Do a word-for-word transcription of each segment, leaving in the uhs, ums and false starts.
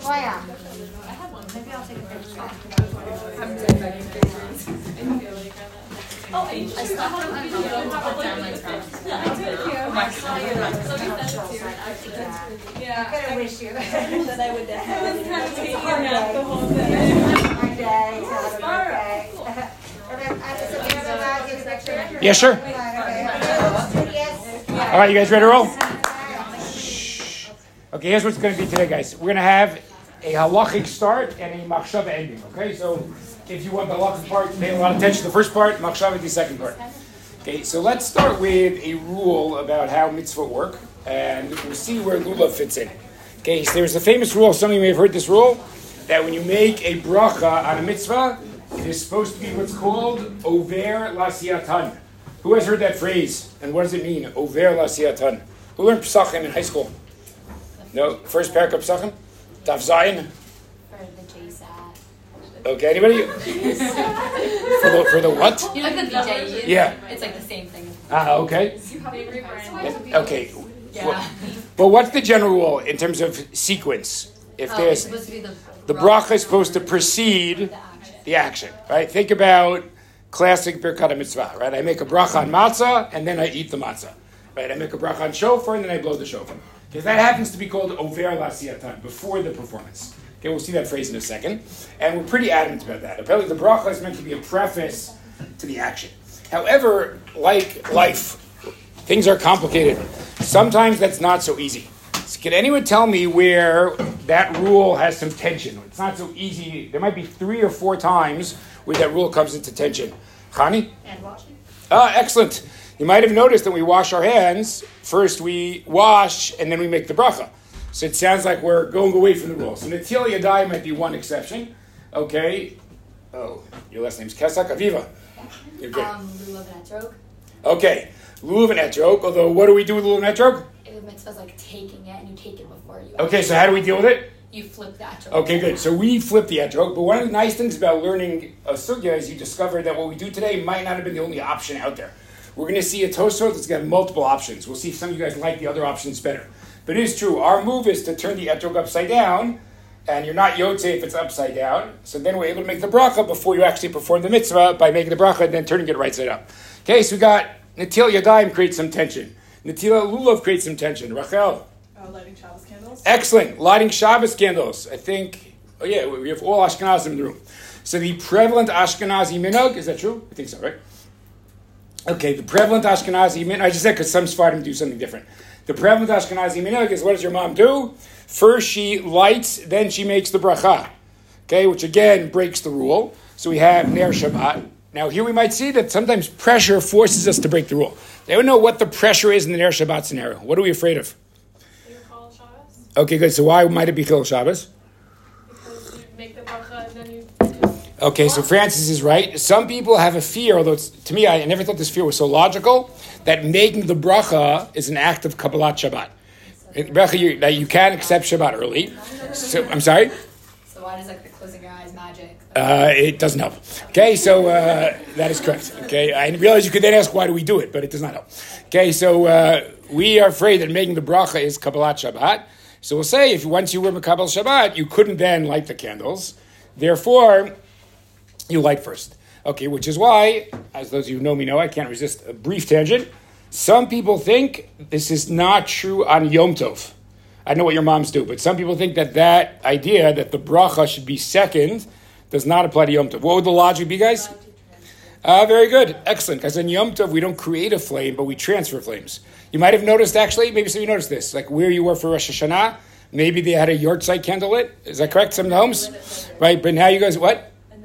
Shloya. Maybe I'll take a picture. Oh, I stopped on the video and put down my phone. Yeah, I did. Yeah, I could wish you that. that I would have. I was kind of taking hard out day. the whole thing. My day, have a birthday. Yeah, sure. All right, you guys ready to roll? Okay, here's what's going to be today, guys. We're going to have a halachic start and a machshava ending, okay? So if you want the halachic part, pay a lot of attention to the first part, machshava the second part. Okay, so let's start with a rule about how mitzvot work, and we'll see where lulav fits in. Okay, so there's a famous rule, some of you may have heard this rule, that when you make a bracha on a mitzvah, it is supposed to be what's called over la'asiyatan. Who has heard that phrase? And what does it mean, over la'asiyatan? Who learned Pesachim in high school? No? First parak of Pesachim? Daf Zayin? For the J S A T. Okay, anybody? for, the, for the what? You know the B J? Yeah. It's like the same thing. Ah, okay. Okay. Yeah. Well, but what's the general rule in terms of sequence? If Oh, it's there's supposed to be the the bracha is supposed to precede the action. the action, right? Think about classic Birkat HaMitzvah, right? I make a bracha on matzah and then I eat the matzah, right? I make a bracha on shofar and then I blow the shofar. Because that happens to be called over la'asiyatan, before the performance. Okay, we'll see that phrase in a second. And we're pretty adamant about that. Apparently the bracha is meant to be a preface to the action. However, like life, things are complicated. Sometimes that's not so easy. So can anyone tell me where that rule has some tension? It's not so easy. There might be three or four times where that rule comes into tension. Chani? And washing. Ah, excellent. You might have noticed that we wash our hands. First we wash, and then we make the bracha. So it sounds like we're going away from the rule. So Netilas Yadayim might be one exception. Okay. Oh, your last name's Kesak Aviva. You're good. Um, lulav and etrog. Okay. Lulav and etrog. Although, what do we do with lulav and etrog? The mitzvah's like taking it, and you take it before you. Okay, so how do we deal with it? You flip the etrog. Okay, good. So we flip the etrog. But one of the nice things about learning a sugya is you discover that what we do today might not have been the only option out there. We're going to see a Tosfot that's got multiple options. We'll see if some of you guys like the other options better. But it is true. Our move is to turn the etrog upside down, and you're not yotze if it's upside down. So then we're able to make the bracha before you actually perform the mitzvah by making the bracha and then turning it right side up. Okay, so we got Netilas Yadayim creates some tension. Netilas Lulav creates some tension. Rachel? Uh, lighting Shabbos candles. Excellent. Lighting Shabbos candles. I think, oh yeah, we have all Ashkenazim in the room. So the prevalent Ashkenazi minhag, is that true? I think so, right? Okay, the prevalent Ashkenazi minhag, I just said because some Sephardim do something different. The prevalent Ashkenazi minhag is, what does your mom do? First she lights, then she makes the bracha. Okay, which again breaks the rule. So we have Ner Shabbat. Now here we might see that sometimes pressure forces us to break the rule. They don't know what the pressure is in the Ner Shabbat scenario. What are we afraid of? Chol Shabbos. Okay, good. So why might it be Chil Shabbos? Because you make the bracha and then you. Okay, so Francis is right. Some people have a fear, although it's, to me, I never thought this fear was so logical, that making the bracha is an act of Kabbalat Shabbat. Bracha, you, that you can accept Shabbat early. So, I'm sorry? So why does like the closing your eyes magic? Uh, it doesn't help. Okay, so uh, that is correct. Okay, I realize you could then ask why do we do it, but it does not help. Okay, so uh, we are afraid that making the bracha is Kabbalat Shabbat. So we'll say if once you were Mekabel Shabbat, you couldn't then light the candles. Therefore, you light first. Okay, which is why, as those of you who know me know, I can't resist a brief tangent. Some people think this is not true on Yom Tov. I know what your moms do, but some people think that that idea that the bracha should be second does not apply to Yom Tov. What would the logic be, guys? Uh, very good. Excellent. Because in Yom Tov, we don't create a flame, but we transfer flames. You might have noticed, actually, maybe some of you noticed this, like where you were for Rosh Hashanah, maybe they had a yahrzeit candle lit. Is that correct? Some of the homes? Right, but now you guys, what?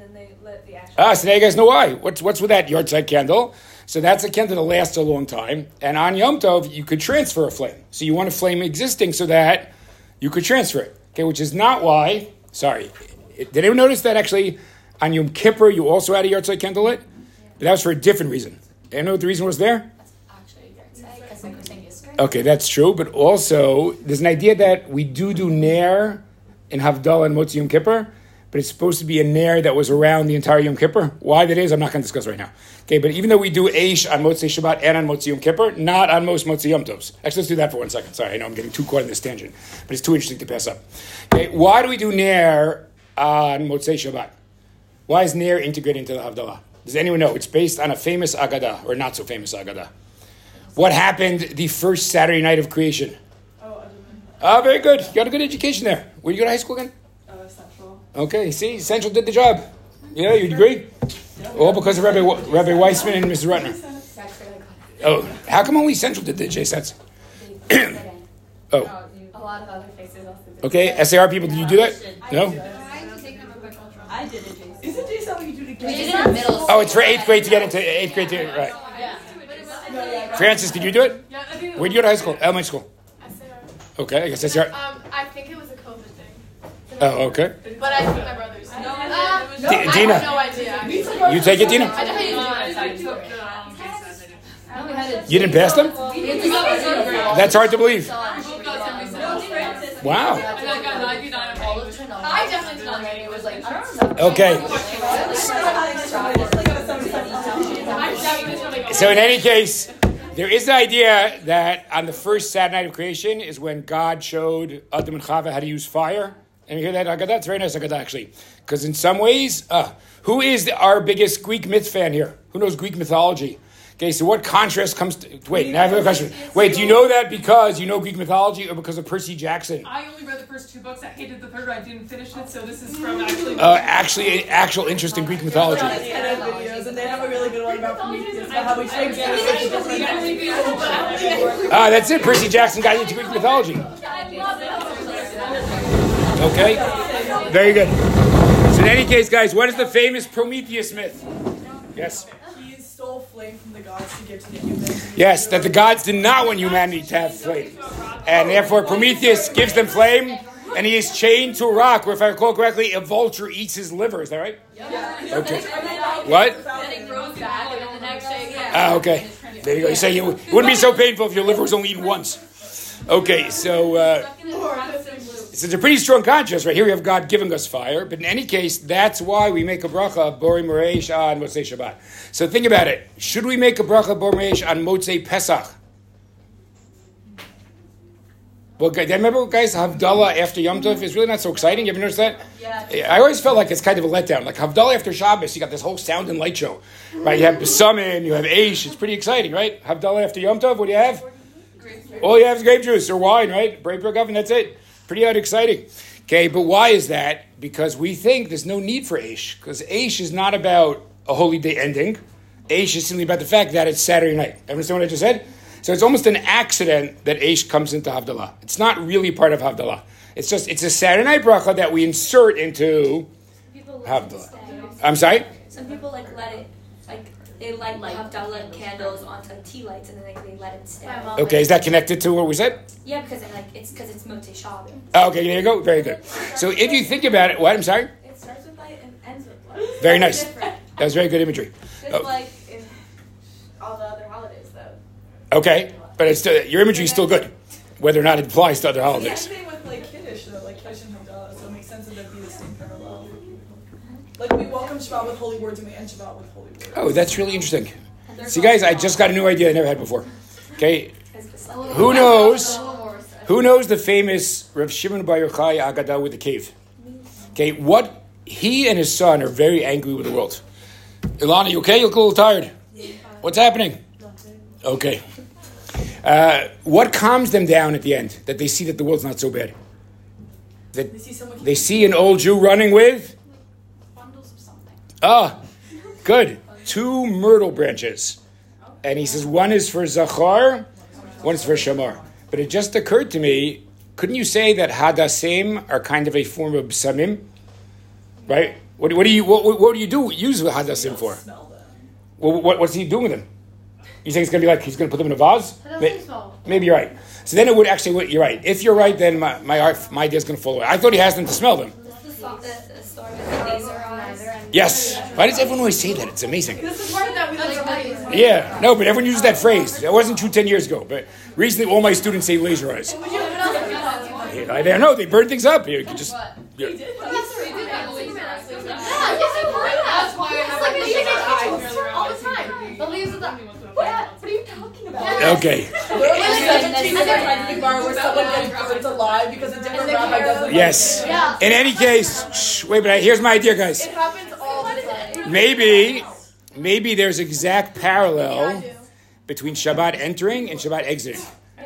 Ah, so now you guys know why. What's what's with that yahrzeit candle? So that's a candle that lasts a long time. And on Yom Tov, you could transfer a flame. So you want a flame existing so that you could transfer it. Okay, which is not why, sorry. Did anyone notice that actually on Yom Kippur, you also had a yahrzeit candle lit? But that was for a different reason. Do you know what the reason was there? That's actually yahrzeit, because like we're saying is Okay, that's true. But also, there's an idea that we do do Ner in Havdalah and Motzi Yom Kippur, but it's supposed to be a nair that was around the entire Yom Kippur. Why that is, I'm not going to discuss right now. Okay, but even though we do Eish on Motzei Shabbat and on Motzei Yom Kippur, not on most Motzei Yom Tovs. Actually, let's do that for one second. Sorry, I know I'm getting too caught in this tangent, but it's too interesting to pass up. Okay, why do we do nair on Motzei Shabbat? Why is nair integrated into the Havdalah? Does anyone know? It's based on a famous Agadah, or not so famous Agadah. What happened the first Saturday night of creation? Oh, I didn't know. Ah, very good. You got a good education there. Where did you go to high school again? Uh, Central. Okay, see, Central did the job. Yeah, you agree? All because of Rabbi, Rabbi Weissman and Missus Rutner. It's actually like Oh, how come only Central did the J sets? they fit in. Oh, A lot of other places also did. okay. S A R people, did you do that? No? I did it, Jason. Isn't J something you do together? We did it in middle school. Oh, it's for eighth grade to get into eighth grade to, right. Yeah. Francis, did you do it? Yeah, I think it Where'd you go to high school? Elementary school. S A R. Okay, I guess S A R. Um, I think it was a COVID thing. Oh, okay. But I think my brothers. No, I uh, did. no, D- I Dina. have no idea. We took actually. our You take it, Dina? I definitely didn't do it. I took No, I don't think so. No, we had to- You didn't pass them? We had to go to- That's hard to believe. All Wow. I got ninety-nine on of Trinidad. I definitely did not get It it. was like, I don't know. Okay. I definitely don't get it. So in any case, there is the idea that on the first Saturday night of creation is when God showed Adam and Chava how to use fire. And you hear that? Agadah? It's very nice Agadah, actually. Because in some ways, uh, who is the, our biggest Greek myth fan here? Who knows Greek mythology? Okay, so what contrast comes to... Wait, now I have a question. Wait, do you know that because you know Greek mythology or because of Percy Jackson? I only read the first two books. I hated the third one. I didn't finish it, so this is from actually. Uh, actually, actual interest in Greek mythology. Kind of videos, and they have a really good one about Prometheus, about how we change Ah, that's it. Percy Jackson got into Greek mythology. Okay, very good. So in any case, guys, what is the famous Prometheus myth? Yes. He stole flame from the gods to give to the humans. Yes, that the gods did not want humanity to have flame. And therefore Prometheus gives them flame, and he is chained to a rock where, if I recall correctly, a vulture eats his liver. Is that right? Okay. What? Then it grows back, and then the next day, yeah. Ah, okay. There you go. You say you, it wouldn't be so painful if your liver was only eaten once. Okay, so... Uh, So it's a pretty strong contrast, right? Here we have God giving us fire, but in any case, that's why we make a bracha, Borei Moreish, on Motzei Shabbat. So think about it. Should we make a bracha, Borei Moreish, on Motzei Pesach? Well, guys, remember, guys, Havdalah after Yom Tov is really not so exciting. You ever notice that? Yeah. I always felt like it's kind of a letdown. Like Havdalah after Shabbos, you got this whole sound and light show, right? You have Besamim, you have Eish. It's pretty exciting, right? Havdalah after Yom Tov, what do you have? All you have is grape juice or wine, right? Break break oven, that's it. Pretty exciting. Okay, but why is that? Because we think there's no need for Eish. Because Eish is not about a holy day ending. Eish is simply about the fact that it's Saturday night. Understand what I just said? So it's almost an accident that Eish comes into Havdalah. It's not really part of Havdalah. It's just, it's a Saturday night bracha that we insert into People let it Havdalah. stay. I'm sorry? Some people like let it, like they light like Havdalah candles onto like tea lights and then like, they let it stay. Okay, is that connected to what we said? Yeah, because it, like it's because it's Motzei Shabbos. Oh, okay, there you go. Very good. So if you think about it, what? I'm sorry? It starts with light and ends with light. Very nice. Different. That was very good imagery. Just Oh. like in all the other holidays, though. Okay, but it's still, your imagery is still good, whether or not it applies to other holidays. Same thing with like Kiddush, though, like Kiddush and Havdalah, so it makes sense that there'd be the same parallel. Like we welcome Shabbat with holy words and we end Shabbat with holy words. Oh, that's really interesting. See, guys, I just got a new idea I never had before. Okay, who knows? Who knows the famous Rav Shimon Bar Yochai Agadah with the cave? Okay, what he and his son are very angry with the world. Ilana, you okay? You look a little tired. What's happening? Okay. Uh, what calms them down at the end? That they see that the world's not so bad. That They see someone they see an old Jew running with Bundles of something. ah, good. Two myrtle branches. And he says one is for Zachar, one is for Shamar. But it just occurred to me, couldn't you say that Hadassim are kind of a form of Psamim? Right? What, what do you what, what do you do use Hadassim for? smell them. Well, what, what's he doing with them? You think it's going to be like he's going to put them in a vase? How does May- it smell? Maybe you're right. So then it would actually, you're right. If you're right, then my my, art- my idea is going to fall away. I thought he has them to smell them. This is the, the, the story with the laser eyes. Yes. Why does everyone always say that? It's amazing. This is part of that we like to write. Yeah, no, but everyone uses that phrase. That wasn't true ten years ago, but recently all my students say laser eyes. Yeah, I don't know, they burn things up. You could just Yeah. He did. That's what we did that way. Yeah, That's why I have like like a these chicken eyes eyes. all the time. The leaves of the. What? What are you talking about? Okay. Literally And seventeen then- seconds in bar where someone gets burnt alive because a different rabbi doesn't. Yes. like it. Yeah. In any case, shh, wait, but here's my idea, guys. It happens all the time. Maybe, maybe there's exact parallel between Shabbat entering and Shabbat exiting.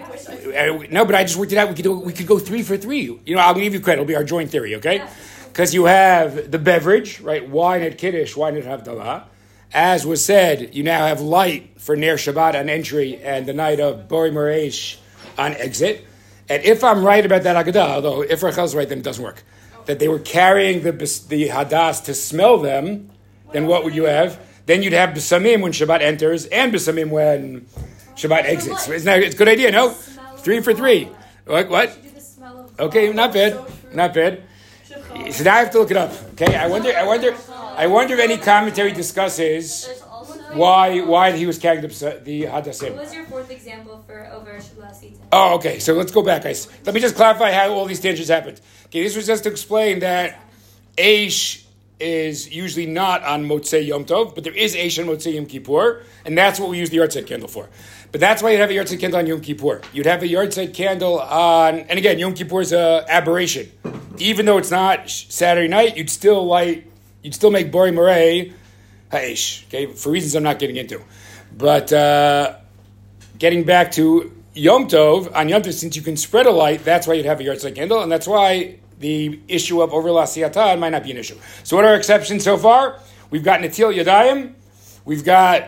Uh, No, but I just worked it out. We could do, we could go three for three. You know, I'll give you credit. It'll be our joint theory, okay? Because you have the beverage, right? Wine at Kiddush, wine at Havdalah. As was said, you now have light for Ner Shabbat on entry and the night of Bori Moresh on exit. And if I'm right about that Agadah, although if Rachel's right, then it doesn't work, that they were carrying the bes- the Hadas to smell them, then what would you have? Then you'd have Besamim when Shabbat enters and Besamim when Shabbat exits. Isn't that it's a good idea, no? Three for three. What? What? Okay, not bad. Not bad. So now I have to look it up. Okay, I wonder. I wonder. I wonder if any commentary discusses There's also why why he was carrying the the What Hadasim. was your fourth example for over Shabbat Sita? Oh, okay. So let's go back, guys. Let me just clarify how all these tangents happened. Okay, this was just to explain that Aish is usually not on Motzei Yom Tov, but there is Aish on Motzei Yom Kippur, and that's what we use the Yartzeit candle for. But that's why you'd have a Yartzeit candle on Yom Kippur. You'd have a Yartzeit candle on, and again, Yom Kippur is an aberration. Even though it's not Saturday night, you'd still light, you'd still make Bori Moreh Ha'esh, okay, for reasons I'm not getting into. But uh, getting back to Yom Tov, on Yom Tov, since you can spread a light, that's why you'd have a Yartzeit candle, and that's why the issue of over Lasiyata might not be an issue. So what are our exceptions so far? We've got Natil Yadayim, we've got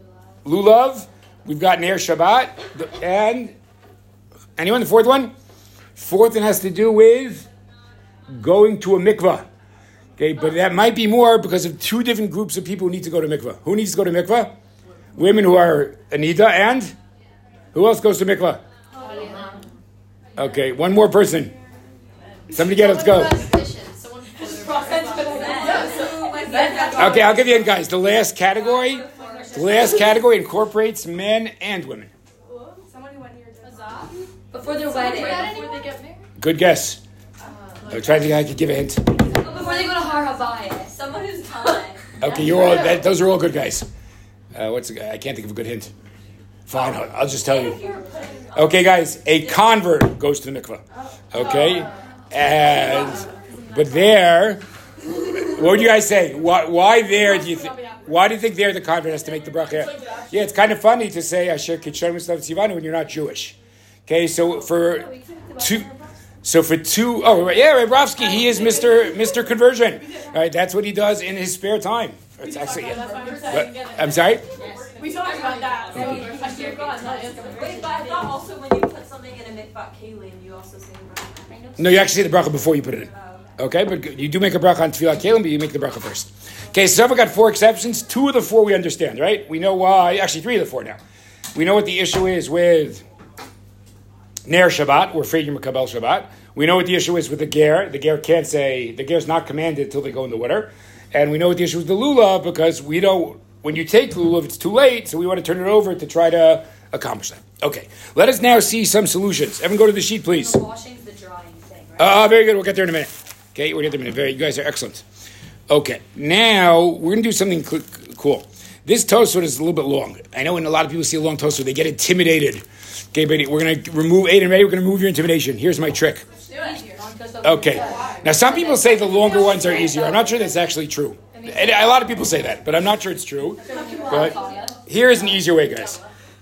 Lulav, we've got Ner Shabbat, and anyone, the fourth one? Fourth one has to do with going to a mikvah. Okay, but that might be more because of two different groups of people who need to go to mikvah. Who needs to go to mikvah? Women who are Anita, and who else goes to mikvah? Okay, one more person. Somebody get it, let's go. Okay, I'll give you in, guys. The last category, the last category incorporates men and women. Before their wedding. Before they get married? Good guess. I'm trying to think I could give a hint. Before they go to Har Havaya. Someone who's time. Okay, you're all. That, those are all good guys. Uh, what's the guy? I can't think of a good hint. Fine, I'll, I'll just tell you. Okay, guys, a convert goes to the mikvah. Okay, and but there, what would you guys say? Why, why there? Do you think? Why do you think there the convert has to make the bracha? Yeah, it's kind of funny to say Asher Kitshon Mislav Tzivanu when you're not Jewish. Okay, so for two. So for two, oh right, yeah, Rabrovsky, he is Mister Mister Conversion. All right, that's what he does in his spare time. It's actually, but, I'm sorry. We talked about that. So I should have gone. Wait, but I thought also when you put something in a mikvah kelim, you also say the bracha. No, you actually say the bracha before you put it in. Okay, but you do make a bracha on tefillah kelim, but you make the bracha first. Okay, so we've got four exceptions. Two of the four we understand, right? We know why. Actually, three of the four now. We know what the issue is with Ner Shabbat. We're afraid you're Makabel Shabbat. We know what the issue is with the ger. The ger can't say, the ger is not commanded until they go in the water. And we know what the issue is with the lulav because we don't, when you take lulav, it's too late, so we want to turn it over to try to accomplish that. Okay, let us now see some solutions. Everyone go to the sheet, please. The washing's the drying thing, right? Ah, uh, very good. We'll get there in a minute. Okay, we'll get there in a minute. Very, you guys are excellent. Okay, now we're going to do something cl- cool. This Tosfot is a little bit long. I know when a lot of people see a long Tosfot, they get intimidated. Okay, but we're going to remove, Aiden, ready? We're going to remove your intimidation. Here's my trick. Okay. Now, some people say the longer ones are easier. I'm not sure that's actually true. And a lot of people say that, but I'm not sure it's true. But here is an easier way, guys.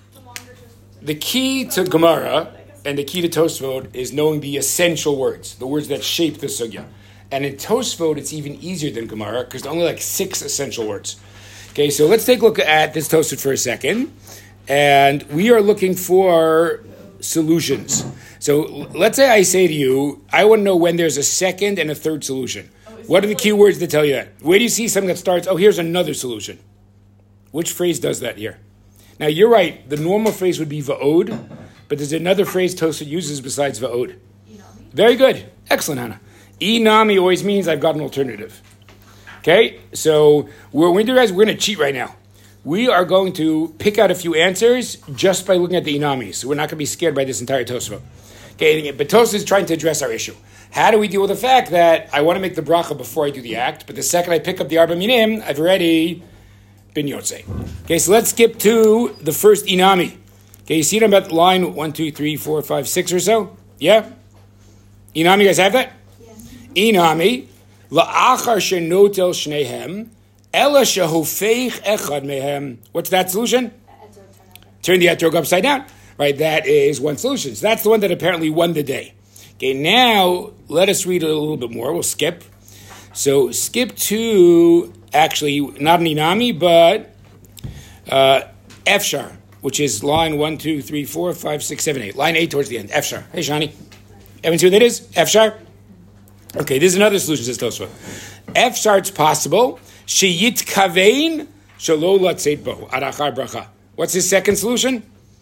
The key to Gemara and the key to Tosfot is knowing the essential words, the words that shape the sugya. And in Tosfot, it's even easier than Gemara because there are only like six essential words. Okay, so let's take a look at this Tosfot for a second. And we are looking for solutions. So let's say I say to you, I want to know when there's a second and a third solution. What are the key words that tell you that? Where do you see something that starts, oh, here's another solution? Which phrase does that here? Now, you're right. The normal phrase would be va'od, but there's another phrase Tosfot uses besides va'od. Very good. Excellent, Hannah. Inami always means I've got an alternative. Okay? So we're going to do, guys, we're going to cheat right now. We are going to pick out a few answers just by looking at the inami. So we're not going to be scared by this entire Tosfot. Okay, but Tosfos is trying to address our issue. How do we deal with the fact that I want to make the bracha before I do the act, but the second I pick up the arba minim, I've already been yotzei. Okay, so let's skip to the first inami. Okay, you see it about line one, two, three, four, five, six or so? Yeah? Inami, you guys have that? Yeah. Inami, la'achar shenotel shnehem, ela shehofeich echad mehem. What's that solution? Turn the etrog upside down. Right, that is one solution. So that's the one that apparently won the day. Okay, now let us read a little bit more. We'll skip. So skip to, actually, not an inami, but uh, Efshar, which is line one, two, three, four, five, six, seven, eight. Line eight towards the end. Efshar. Hey, Shani. Everyone see what that is? Efshar? Okay, this is another solution, says Tosfos. Efshar, it's possible. Sheyit kavein shelo latzeit bo arachar bracha. What's his second solution?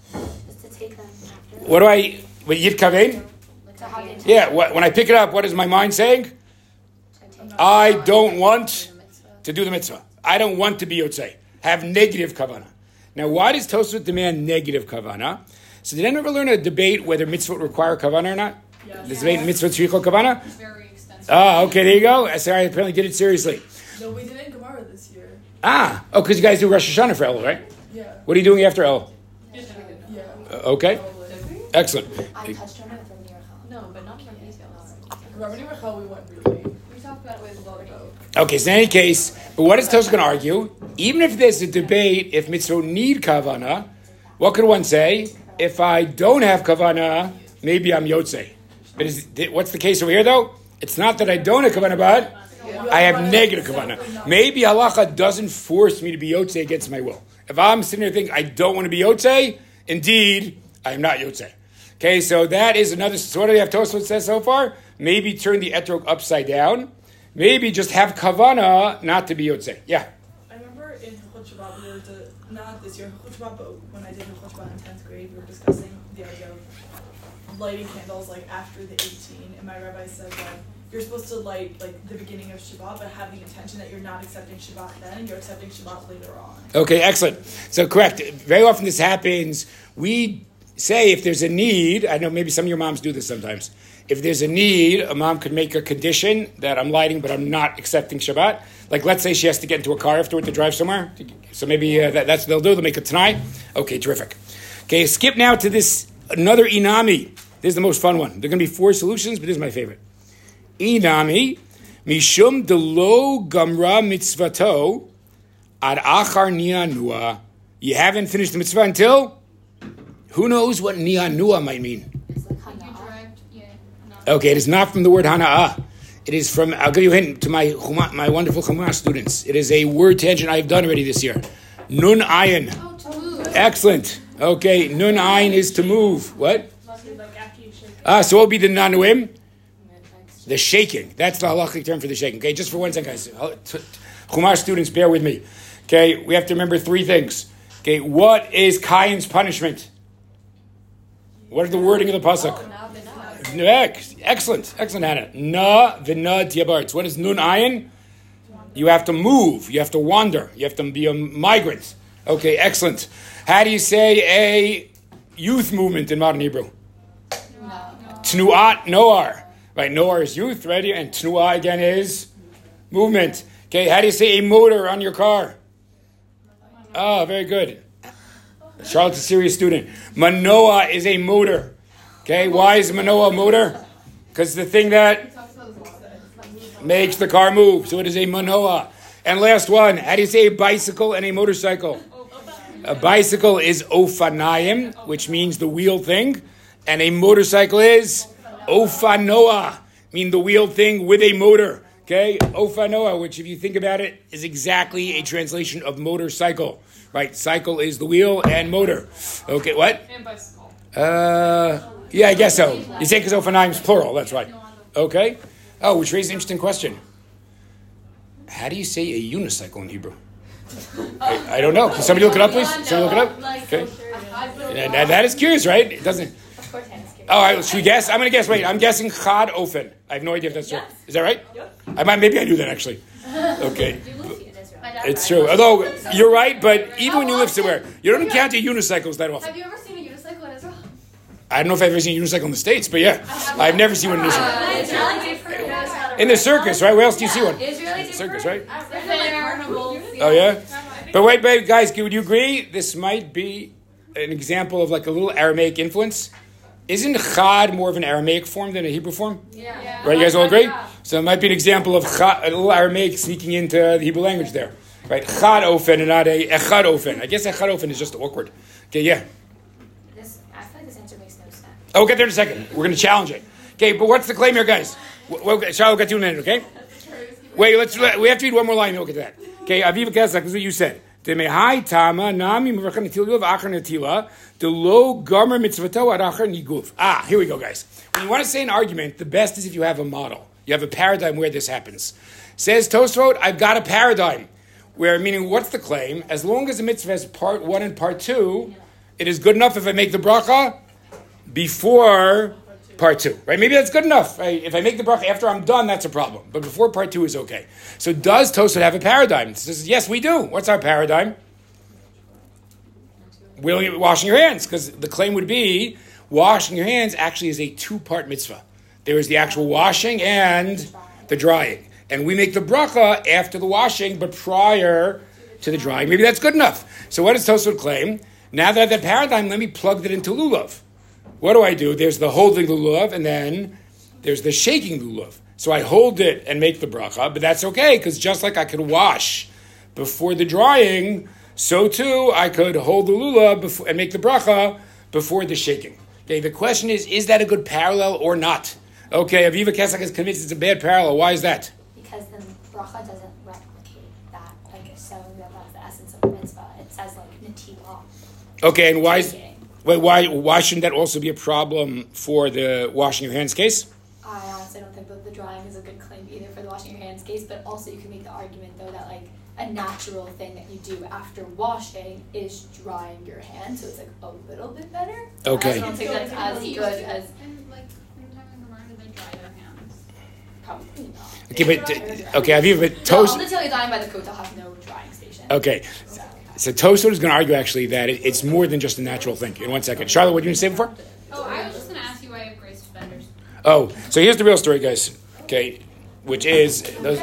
What do I, with Yit Kavein? Yeah, what, when I pick it up, what is my mind saying? I don't want to do the mitzvah. I don't want to be yotzei. Have negative kavanah. Now, why does Tosfos demand negative kavanah? So did anyone ever learn a debate whether mitzvot require kavanah or not? Yes. The debate mitzvot tzricho kavanah? It's very extensive. Ah, okay, there you go. Sorry, I apparently did it seriously. No, we did it in Gemara this year. Ah, oh, because you guys do Rosh Hashanah for El, right? Yeah. What are you doing after El? Yeah. Uh, okay. Excellent. I touched on it with Rabbi Rachel. No, but not more details. Rabbi Rachel, we went really. We talked about it with Logo. Okay, so in any case, but what is Tosfos going to argue? Even if there's a debate, if mitzvot need kavana, what could one say? If I don't have kavana, maybe I'm yotzei. But is, what's the case over here, though? It's not that I don't have kavana, but I have negative kavana. Maybe halacha doesn't force me to be yotzei against my will. If I'm sitting there thinking I don't want to be yotzei, indeed, I am not yotzei. Okay, so that is another. So what do we have Tosfos says so far? Maybe turn the etrog upside down. Maybe just have kavana not to be yotzei. Yeah. I remember in Hilchot Shabbat, we were to, not this year, Hilchot Shabbat, but when I did Hilchot Shabbat in tenth grade, we were discussing the idea of lighting candles like after the eighteen, and my rabbi said that you're supposed to light like the beginning of Shabbat, but have the intention that you're not accepting Shabbat then, and you're accepting Shabbat later on. Okay, excellent. So correct. Very often this happens. We say if there's a need, I know maybe some of your moms do this sometimes. If there's a need, a mom could make a condition that I'm lighting, but I'm not accepting Shabbat. Like let's say she has to get into a car afterward to drive somewhere. So maybe uh, that, that's what they'll do. They'll make it tonight. Okay, terrific. Okay, skip now to this, another inami. This is the most fun one. There are going to be four solutions, but this is my favorite. Inami, mishum delo gamra mitzvato ad achar nianua. You haven't finished the mitzvah until? Who knows what nianua might mean? Okay, it is not from the word hana'ah. It is from, I'll give you a hint to my my wonderful Chumash students. It is a word tangent I've done already this year. Nun ayin. Oh, to move. Excellent. Okay, nun ayin is to move. What? Ah, so what would be the nanuim? The shaking. That's the halachic term for the shaking. Okay, just for one second, guys. Chumash students, bear with me. Okay, we have to remember three things. Okay, what is Cain's punishment? What is the wording of the pasuk? Excellent, excellent, Hannah. Na v'na tiabarts. What is nun ayin? You have to move. You have to wander. You have to be a migrant. Okay, excellent. How do you say a youth movement in modern Hebrew? Tnuat noar. Right, noar is youth, right? And tnuah again is movement. Okay, how do you say a motor on your car? Oh, very good. Charlotte's a serious student. Manoah is a motor. Okay, why is manoah a motor? Because the thing that makes the car move. So it is a manoah. And last one, how do you say a bicycle and a motorcycle? A bicycle is ofanayim, which means the wheel thing. And a motorcycle is ofanoah, mean the wheel thing with a motor. Okay, ofanoah, which if you think about it, is exactly a translation of motorcycle. Right, cycle is the wheel and motor. Okay, what? And bicycle. Uh, yeah, I guess so. You say because ofanaim is plural, that's right. Okay. Oh, which raises an interesting question. How do you say a unicycle in Hebrew? I, I don't know. Can somebody look it up, please? Somebody look it up? Okay. That, that is curious, right? It doesn't. Oh, all right, should we guess? I'm going to guess. Wait, I'm guessing chad ofen. I have no idea if that's true. Is that right? Yep. I might. Maybe I knew that actually. Okay. It's true. Although you're right, but even when you live somewhere, you don't encounter unicycles that often. Have you ever seen a unicycle in Israel? I don't know if I've ever seen a unicycle in the States, but yeah, I've never seen one in Israel. In the circus, right? Where else do you see one? Circus, right? Oh yeah. But wait, wait, guys, would you agree? This might be an example of like a little Aramaic influence. Isn't chad more of an Aramaic form than a Hebrew form? Yeah. Right, you guys all agree? So it might be an example of chad, a little Aramaic sneaking into the Hebrew language there. Right, chad ofen and not a echad ofen. I guess echad ofen is just awkward. Okay, yeah. This, I feel like this answer makes no sense. Oh, we'll get there in a second. We're going to challenge it. Okay, but what's the claim here, guys? Well, Charlotte, we'll get to you in a minute, okay? Wait, let's. We have to read one more line and we'll get to that. Okay, Aviva Kesach, this is what you said. Demehai tama nami mevachan netilah v'achar netilah the lo gomer mitzvato ad achar niguf. Ah, here we go, guys. When you want to say an argument, the best is if you have a model. You have a paradigm where this happens. Says Tosfot, I've got a paradigm. Where, meaning, what's the claim? As long as the mitzvah has part one and part two, it is good enough if I make the bracha before part two, right? Maybe that's good enough. Right? If I make the bracha after I'm done, that's a problem. But before part two is okay. So does Tosfot have a paradigm? It says, yes, we do. What's our paradigm? We're washing your hands, because the claim would be washing your hands actually is a two-part mitzvah. There is the actual washing and the drying. And we make the bracha after the washing, but prior to the drying. Maybe that's good enough. So what does Tosfot claim? Now that I have that paradigm, let me plug that into lulav. What do I do? There's the holding the lulav, and then there's the shaking the lulav. So I hold it and make the bracha, but that's okay, because just like I could wash before the drying, so too I could hold the lulav before, and make the bracha before the shaking. Okay, the question is, is that a good parallel or not? Okay, Aviva Kesach is convinced it's a bad parallel. Why is that? Because the bracha doesn't replicate that, like so that that's the essence of the mitzvah. It says like netilah. Okay, and why? Is, wait, why? Why shouldn't that also be a problem for the washing your hands case? I honestly don't think that the drying is a good claim either for the washing your hands case, but also you can make the argument though that like a natural thing that you do after washing is drying your hands, so it's like a little bit better. Okay. I don't think that's as good as. And like, in time in the market, they dry their hands. Probably not. Okay, but uh, okay, Aviva, but No, toast. I'll tell you, dying by the kotel has no drying station. Okay, so Tosfot is going to argue actually that it, it's more than just a natural thing. In one second, Charlotte, what did you say before? Oh, I was just going to ask you why you have gray suspenders. Oh, so here's the real story, guys. Okay, which is those,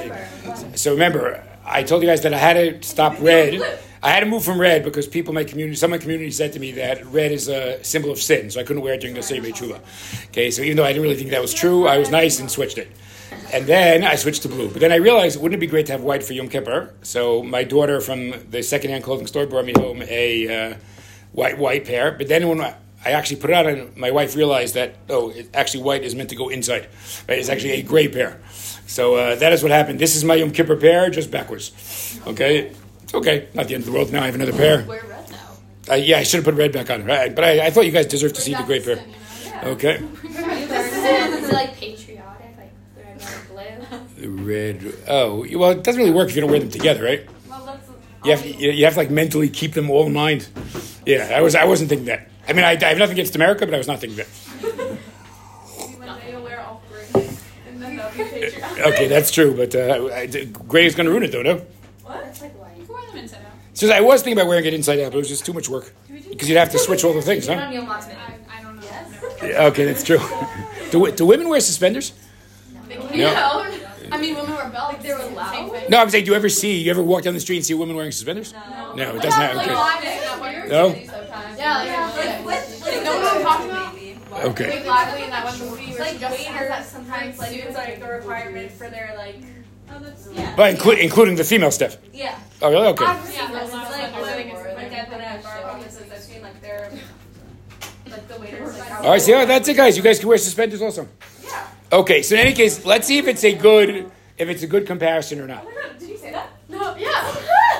so remember, I told you guys that I had to stop red. I had to move from red because people in my community, some of my community said to me that red is a symbol of sin, so I couldn't wear it during the Seder B'Tshuva. Okay, so even though I didn't really think that was true, I was nice and switched it. And then I switched to blue. But then I realized, wouldn't it be great to have white for Yom Kippur? So my daughter from the secondhand clothing store brought me home a uh, white white pair. But then when I actually put it on, and my wife realized that, oh, it, actually white is meant to go inside. Right? It's actually a gray pair. So uh, that is what happened. This is my Yom Kippur pair, just backwards. Okay? It's okay. Not the end of the world. Now I have another pair. Wear red now. Uh, yeah, I should have put red back on. Right? But I, I thought you guys deserved to see the gray pair. Okay. Is it like patriotic, like red, white, blue? The red. Oh, well, it doesn't really work if you don't wear them together, right? Well, that's. You have, you you have to like mentally keep them all in mind. Yeah, I was I wasn't thinking that. I mean, I, I have nothing against America, but I was not thinking that. One day you'll wear all gray, and then they'll be patriotic. Okay, that's true, but uh, I, gray is going to ruin it, though, no? What? That's like white. You can wear them inside out. So I was thinking about wearing it inside out, but it was just too much work because you'd have to switch all the things, You huh? don't need lots of I, I don't know. Yes. I've never worn Yeah, okay, that's true. Do, do women wear suspenders? No. I mean, women wear belts. Like they were loud? No, I'm saying, do you ever see? You ever walk down the street and see a woman wearing suspenders? No. No, it doesn't happen. Like, Okay. live is not what you're No? doing sometimes. Yeah, like, Yeah, yeah. like with like No, what I'm talking about? maybe. Okay. Blake Lively in that one movie where Like she just has that waiters sometimes like suit. it's like a requirement for their like. Oh, that's Yeah. But inclu- including the female stuff. Yeah. Oh, really? Okay. I've seen Yeah, this. those It's are like like like really like I've been at bar offices. I've seen like their like the waiters. Like, All right, see, oh, that's it, guys. You guys can wear suspenders also. Yeah. Okay, so in any case, let's see if it's a good, if it's a good comparison or not. Oh my god, did you say that? No, yeah.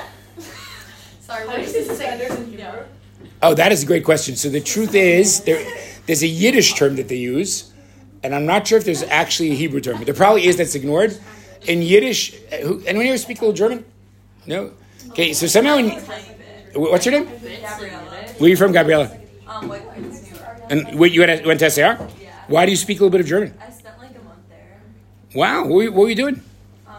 Sorry, How what do did you you say say? suspenders in Hebrew? Oh, that is a great question. So the truth is, there, there's a Yiddish term that they use, and I'm not sure if there's actually a Hebrew term, but there probably is that's ignored. In Yiddish, uh, who, anyone here speak a little German? No? Okay, so somehow in, what's your name? Gabriella. Where are you from, Gabriella? Um, White Plains, New York. And wait, you went, went to S A R? Yeah. Why do you speak a little bit of German? I spent like a month there. Wow, what were you, what were you doing? Um,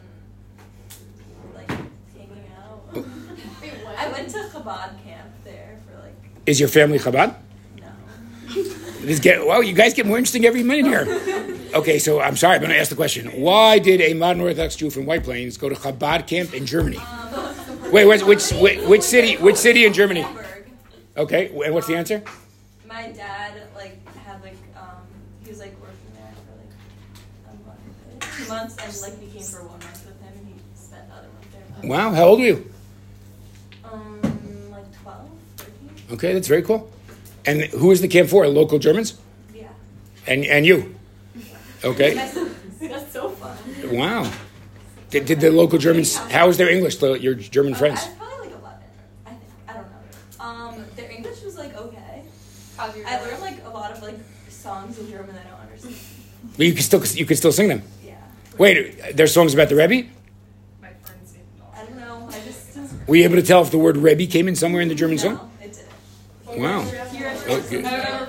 like hanging out. I went to Chabad camp there for like Is your family Chabad? no. This get well. You guys get more interesting every minute here. Okay, so I'm sorry, I'm going to ask the question. Why did a modern Orthodox Jew from White Plains go to Chabad camp in Germany? Wait, which which which, which city? Which city in Germany? Hamburg. Okay, and what's the answer? My dad like had like um he was like working there for like a month, two months, and like we came for one month with him, and he spent the other month there. Wow, how old are you? Um, like twelve, thirteen. Okay, that's very cool. And who is the camp for? Local Germans? Yeah. And and you? Okay. That's so fun. Wow. Did, did the local Germans? How was their English? The, your German Uh, friends? I was probably like eleven. I think I don't know. Um, their English was like okay. How's your I learned like a lot of like songs in German that I don't understand. But you can still you can still sing them. Yeah. Wait, there's songs about the Rebbe? my friends say no. I don't know. I just. Were you able to tell if the word Rebbe came in somewhere in the German song? No, it didn't. Wow. Okay.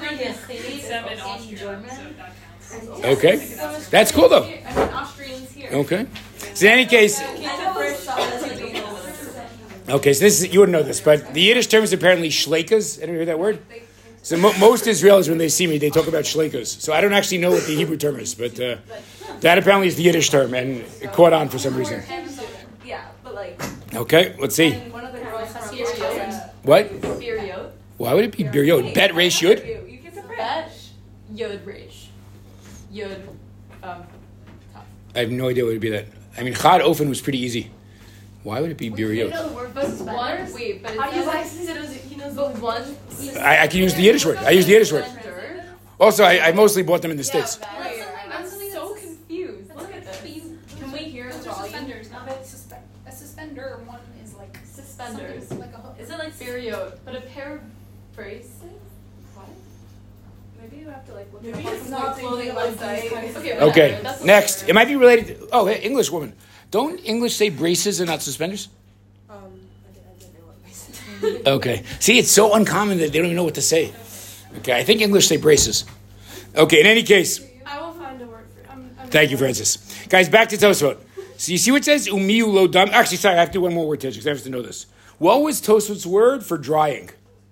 Seven Austrian, so that counts. Okay. That's cool though. I mean, Austrians here. Okay. So in any case, I know first song that's like a little bit. okay, so this is, you wouldn't know this, but the Yiddish term is apparently shleikas. Anyone hear that word? So mo- most Israelis, when they see me, they talk about shleikas. So I don't actually know what the Hebrew term is, but uh, that apparently is the Yiddish term, and it caught on for some reason. Yeah, but like. Okay, let's see. One of the girls has Biriyot. What? Biriyot. Why would it be Biryod? Bet Resh Yud? You can compare. Bet Yod Resh. Yod um tough. I have no idea what would be that. I mean, Chad Ofen was pretty easy. Why would it be Biryod? the word but one wait, but How do you it's guys said it was, he knows but one I, I can use the Yiddish word. I use the Yiddish word. Also, I, I mostly bought them in the States. Wait, I'm so confused. Look at this. Can we hear the volume? Suspenders, not a suspe- a suspender. One is like Suspenders. something like a hook. Is it like Biryot? But a pair of braces? What? Maybe you have to like look Maybe it up. it's not clothing website. Okay. Okay, whatever. That's next. whatever. It might be related to, oh, hey, English woman. Don't English say braces and not suspenders? Um, I did, I didn't know what I said. Okay. See, it's so uncommon that they don't even know what to say. Okay, I think English say braces. Okay, in any case, I will find a word for it. I'm, I'm thank you, Francis. Guys, back to Tosfot. So you see what it says? Umiu lo dam. Actually, sorry, I have to do one more word, Tej, because I have to know this. What was Tosfot's word for drying?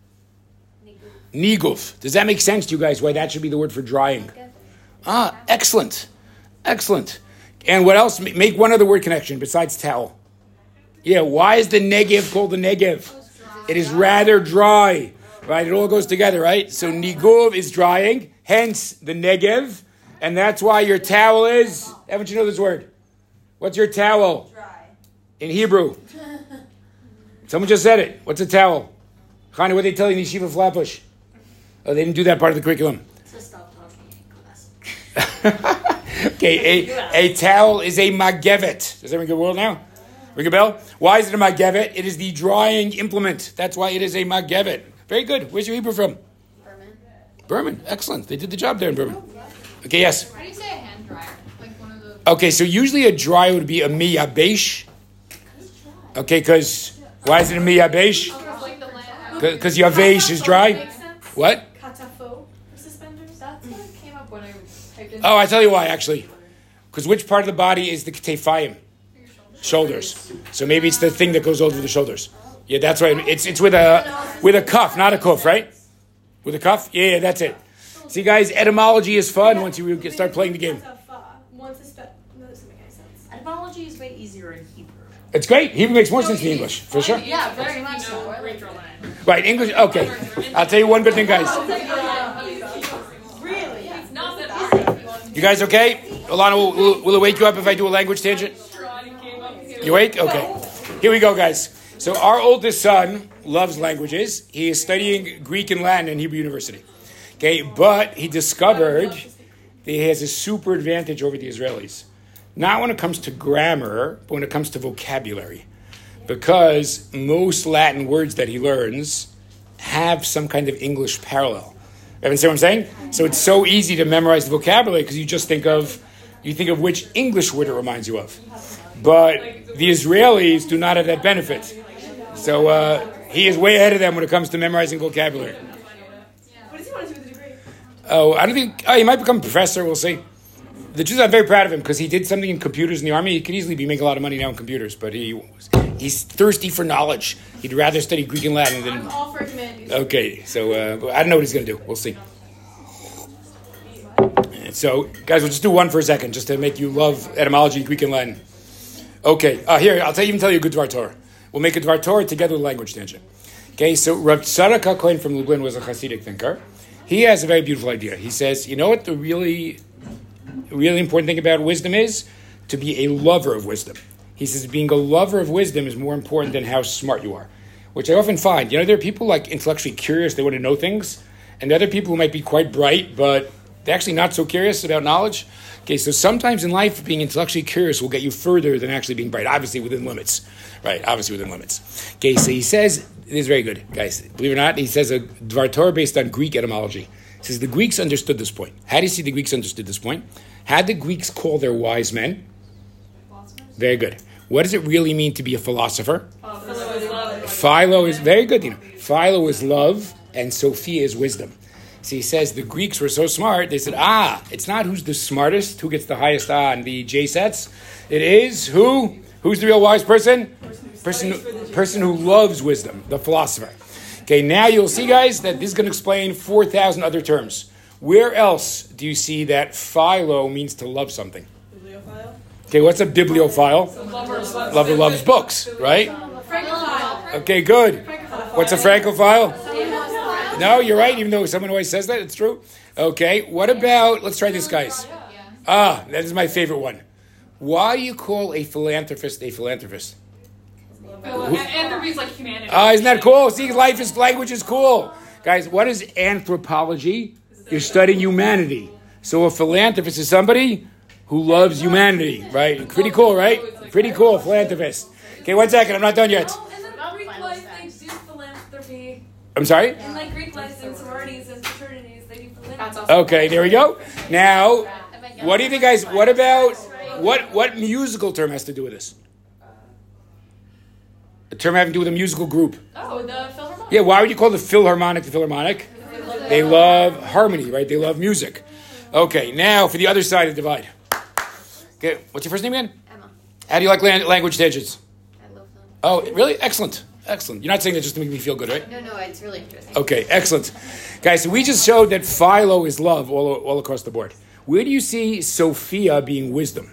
Niguf. Does that make sense to you guys, why that should be the word for drying? Ah, excellent. Excellent. And what else? Make one other word connection besides towel. Yeah, why is the Negev called the Negev? It is rather dry. Right? It all goes together, right? So Niguv is drying, hence the Negev. And that's why your towel is, haven't you know this word? What's your towel? Dry. In Hebrew. Someone just said it. What's a towel? Chani, what they tell you in Yeshiva Flatbush? Oh, they didn't do that part of the curriculum. So stop talking in class. Okay, a, a towel is a magevet. Does that ring a bell now? Ring a bell? Why is it a magevet? It is the drying implement. That's why it is a magevet. Very good. Where's your Hebrew from? Berman. Berman. Excellent. They did the job there in Berman. Okay, yes. How do you say a hand dryer? Like one of the. Okay, so usually a dryer would be a miyabesh. Okay, because why is it a miyabesh? Like the land. Because yavesh is dry. Makes sense. What? Katafo for suspenders. That's what came up when I typed in. Oh, I tell you why, actually. Because which part of the body is the ketefayim? Shoulders. So maybe it's the thing that goes over the shoulders. Yeah, that's right. It's it's with a with a cuff, not a cuff, right? With a cuff? Yeah, yeah, that's it. See, guys, etymology is fun once you get, start playing the game. One suspe- no, this doesn't make any sense. Etymology is way easier in Hebrew. It's great. Hebrew makes more sense than English, for sure. Yeah, very much You know, so. Greek or Latin. Right, English. Okay, I'll tell you one good thing, guys. Really? It's not that easy. You guys okay? Alana, will, will, will it wake you up if I do a language tangent? You awake? Okay. Here we go, guys. So our oldest son loves languages. He is studying Greek and Latin in Hebrew University. Okay, but he discovered that he has a super advantage over the Israelis. Not when it comes to grammar, but when it comes to vocabulary. Because most Latin words that he learns have some kind of English parallel. You understand what I'm saying? So it's so easy to memorize the vocabulary because you just think of, you think of which English word it reminds you of. But the Israelis do not have that benefit. So uh, he is way ahead of them when it comes to memorizing vocabulary. What does he want to do with the degree? Oh, I don't think, oh, he might become a professor, we'll see. The truth is, I'm very proud of him because he did something in computers in the army. He could easily be making a lot of money now in computers, but he he's thirsty for knowledge. He'd rather study Greek and Latin than... I'm all for humanities. Okay, so uh, I don't know what he's going to do. We'll see. So, guys, we'll just do one for a second, just to make you love etymology, Greek and Latin. Okay, uh, here, I'll tell you, even tell you a good Dvar Torah. We'll make a Dvar Torah together with language tangent. Okay, so Rav Tzadok HaKohen from Lublin was a Hasidic thinker. He has a very beautiful idea. He says, you know what the really, really important thing about wisdom is? To be a lover of wisdom. He says being a lover of wisdom is more important than how smart you are, which I often find. You know, there are people like intellectually curious, they want to know things, and there are other people who might be quite bright, but they're actually not so curious about knowledge. Okay, so sometimes in life, being intellectually curious will get you further than actually being bright, obviously within limits, right? Obviously within limits. Okay, so he says, this is very good, guys. Believe it or not, he says a Dvar Torah based on Greek etymology. He says the Greeks understood this point. How do you see the Greeks understood this point? How did the Greeks call their wise men? Very good. What does it really mean to be a philosopher? Oh, Philo is love. Philo is very good. You know, Philo is love, and Sophia is wisdom. So he says the Greeks were so smart. They said, "Ah, it's not who's the smartest, who gets the highest ah in the J sets. It is who? Who's the real wise person? Person, person who loves wisdom, the philosopher." Okay, now you'll see, guys, that this is going to explain four thousand other terms. Where else do you see that Philo means to love something? Okay, what's a bibliophile? Lover loves books, right? Okay, good. What's a francophile? No, you're right, even though someone always says that, it's true. Okay, what about, let's try this, guys. Ah, that is my favorite one. Why do you call a philanthropist a philanthropist? Anthropy is like humanity. Ah, isn't that cool? See, life is, language is cool. Guys, what is anthropology? You're studying humanity. So a philanthropist is somebody who loves humanity, right? Pretty cool, right? Pretty cool, philanthropist. Okay, one second, I'm not done yet. Oh, and then Greek life, they do philanthropy. I'm sorry? In like Greek life and sororities and fraternities, they do philanthropy. Okay, there we go. Now, what do you think, guys? What about, what what musical term has to do with this? A term having to do with a musical group. Oh, the Philharmonic. Yeah, why would you call the Philharmonic the Philharmonic? They love harmony, right? They love music. Okay, now for the other side of the divide. Okay, what's your first name again? Emma. How do you like lan- language tangents? I love them. Oh, really? Excellent. Excellent. You're not saying that just to make me feel good, right? No, no, it's really interesting. Okay, excellent. Guys, so we just showed that Philo is love all, all across the board. Where do you see Sophia being wisdom?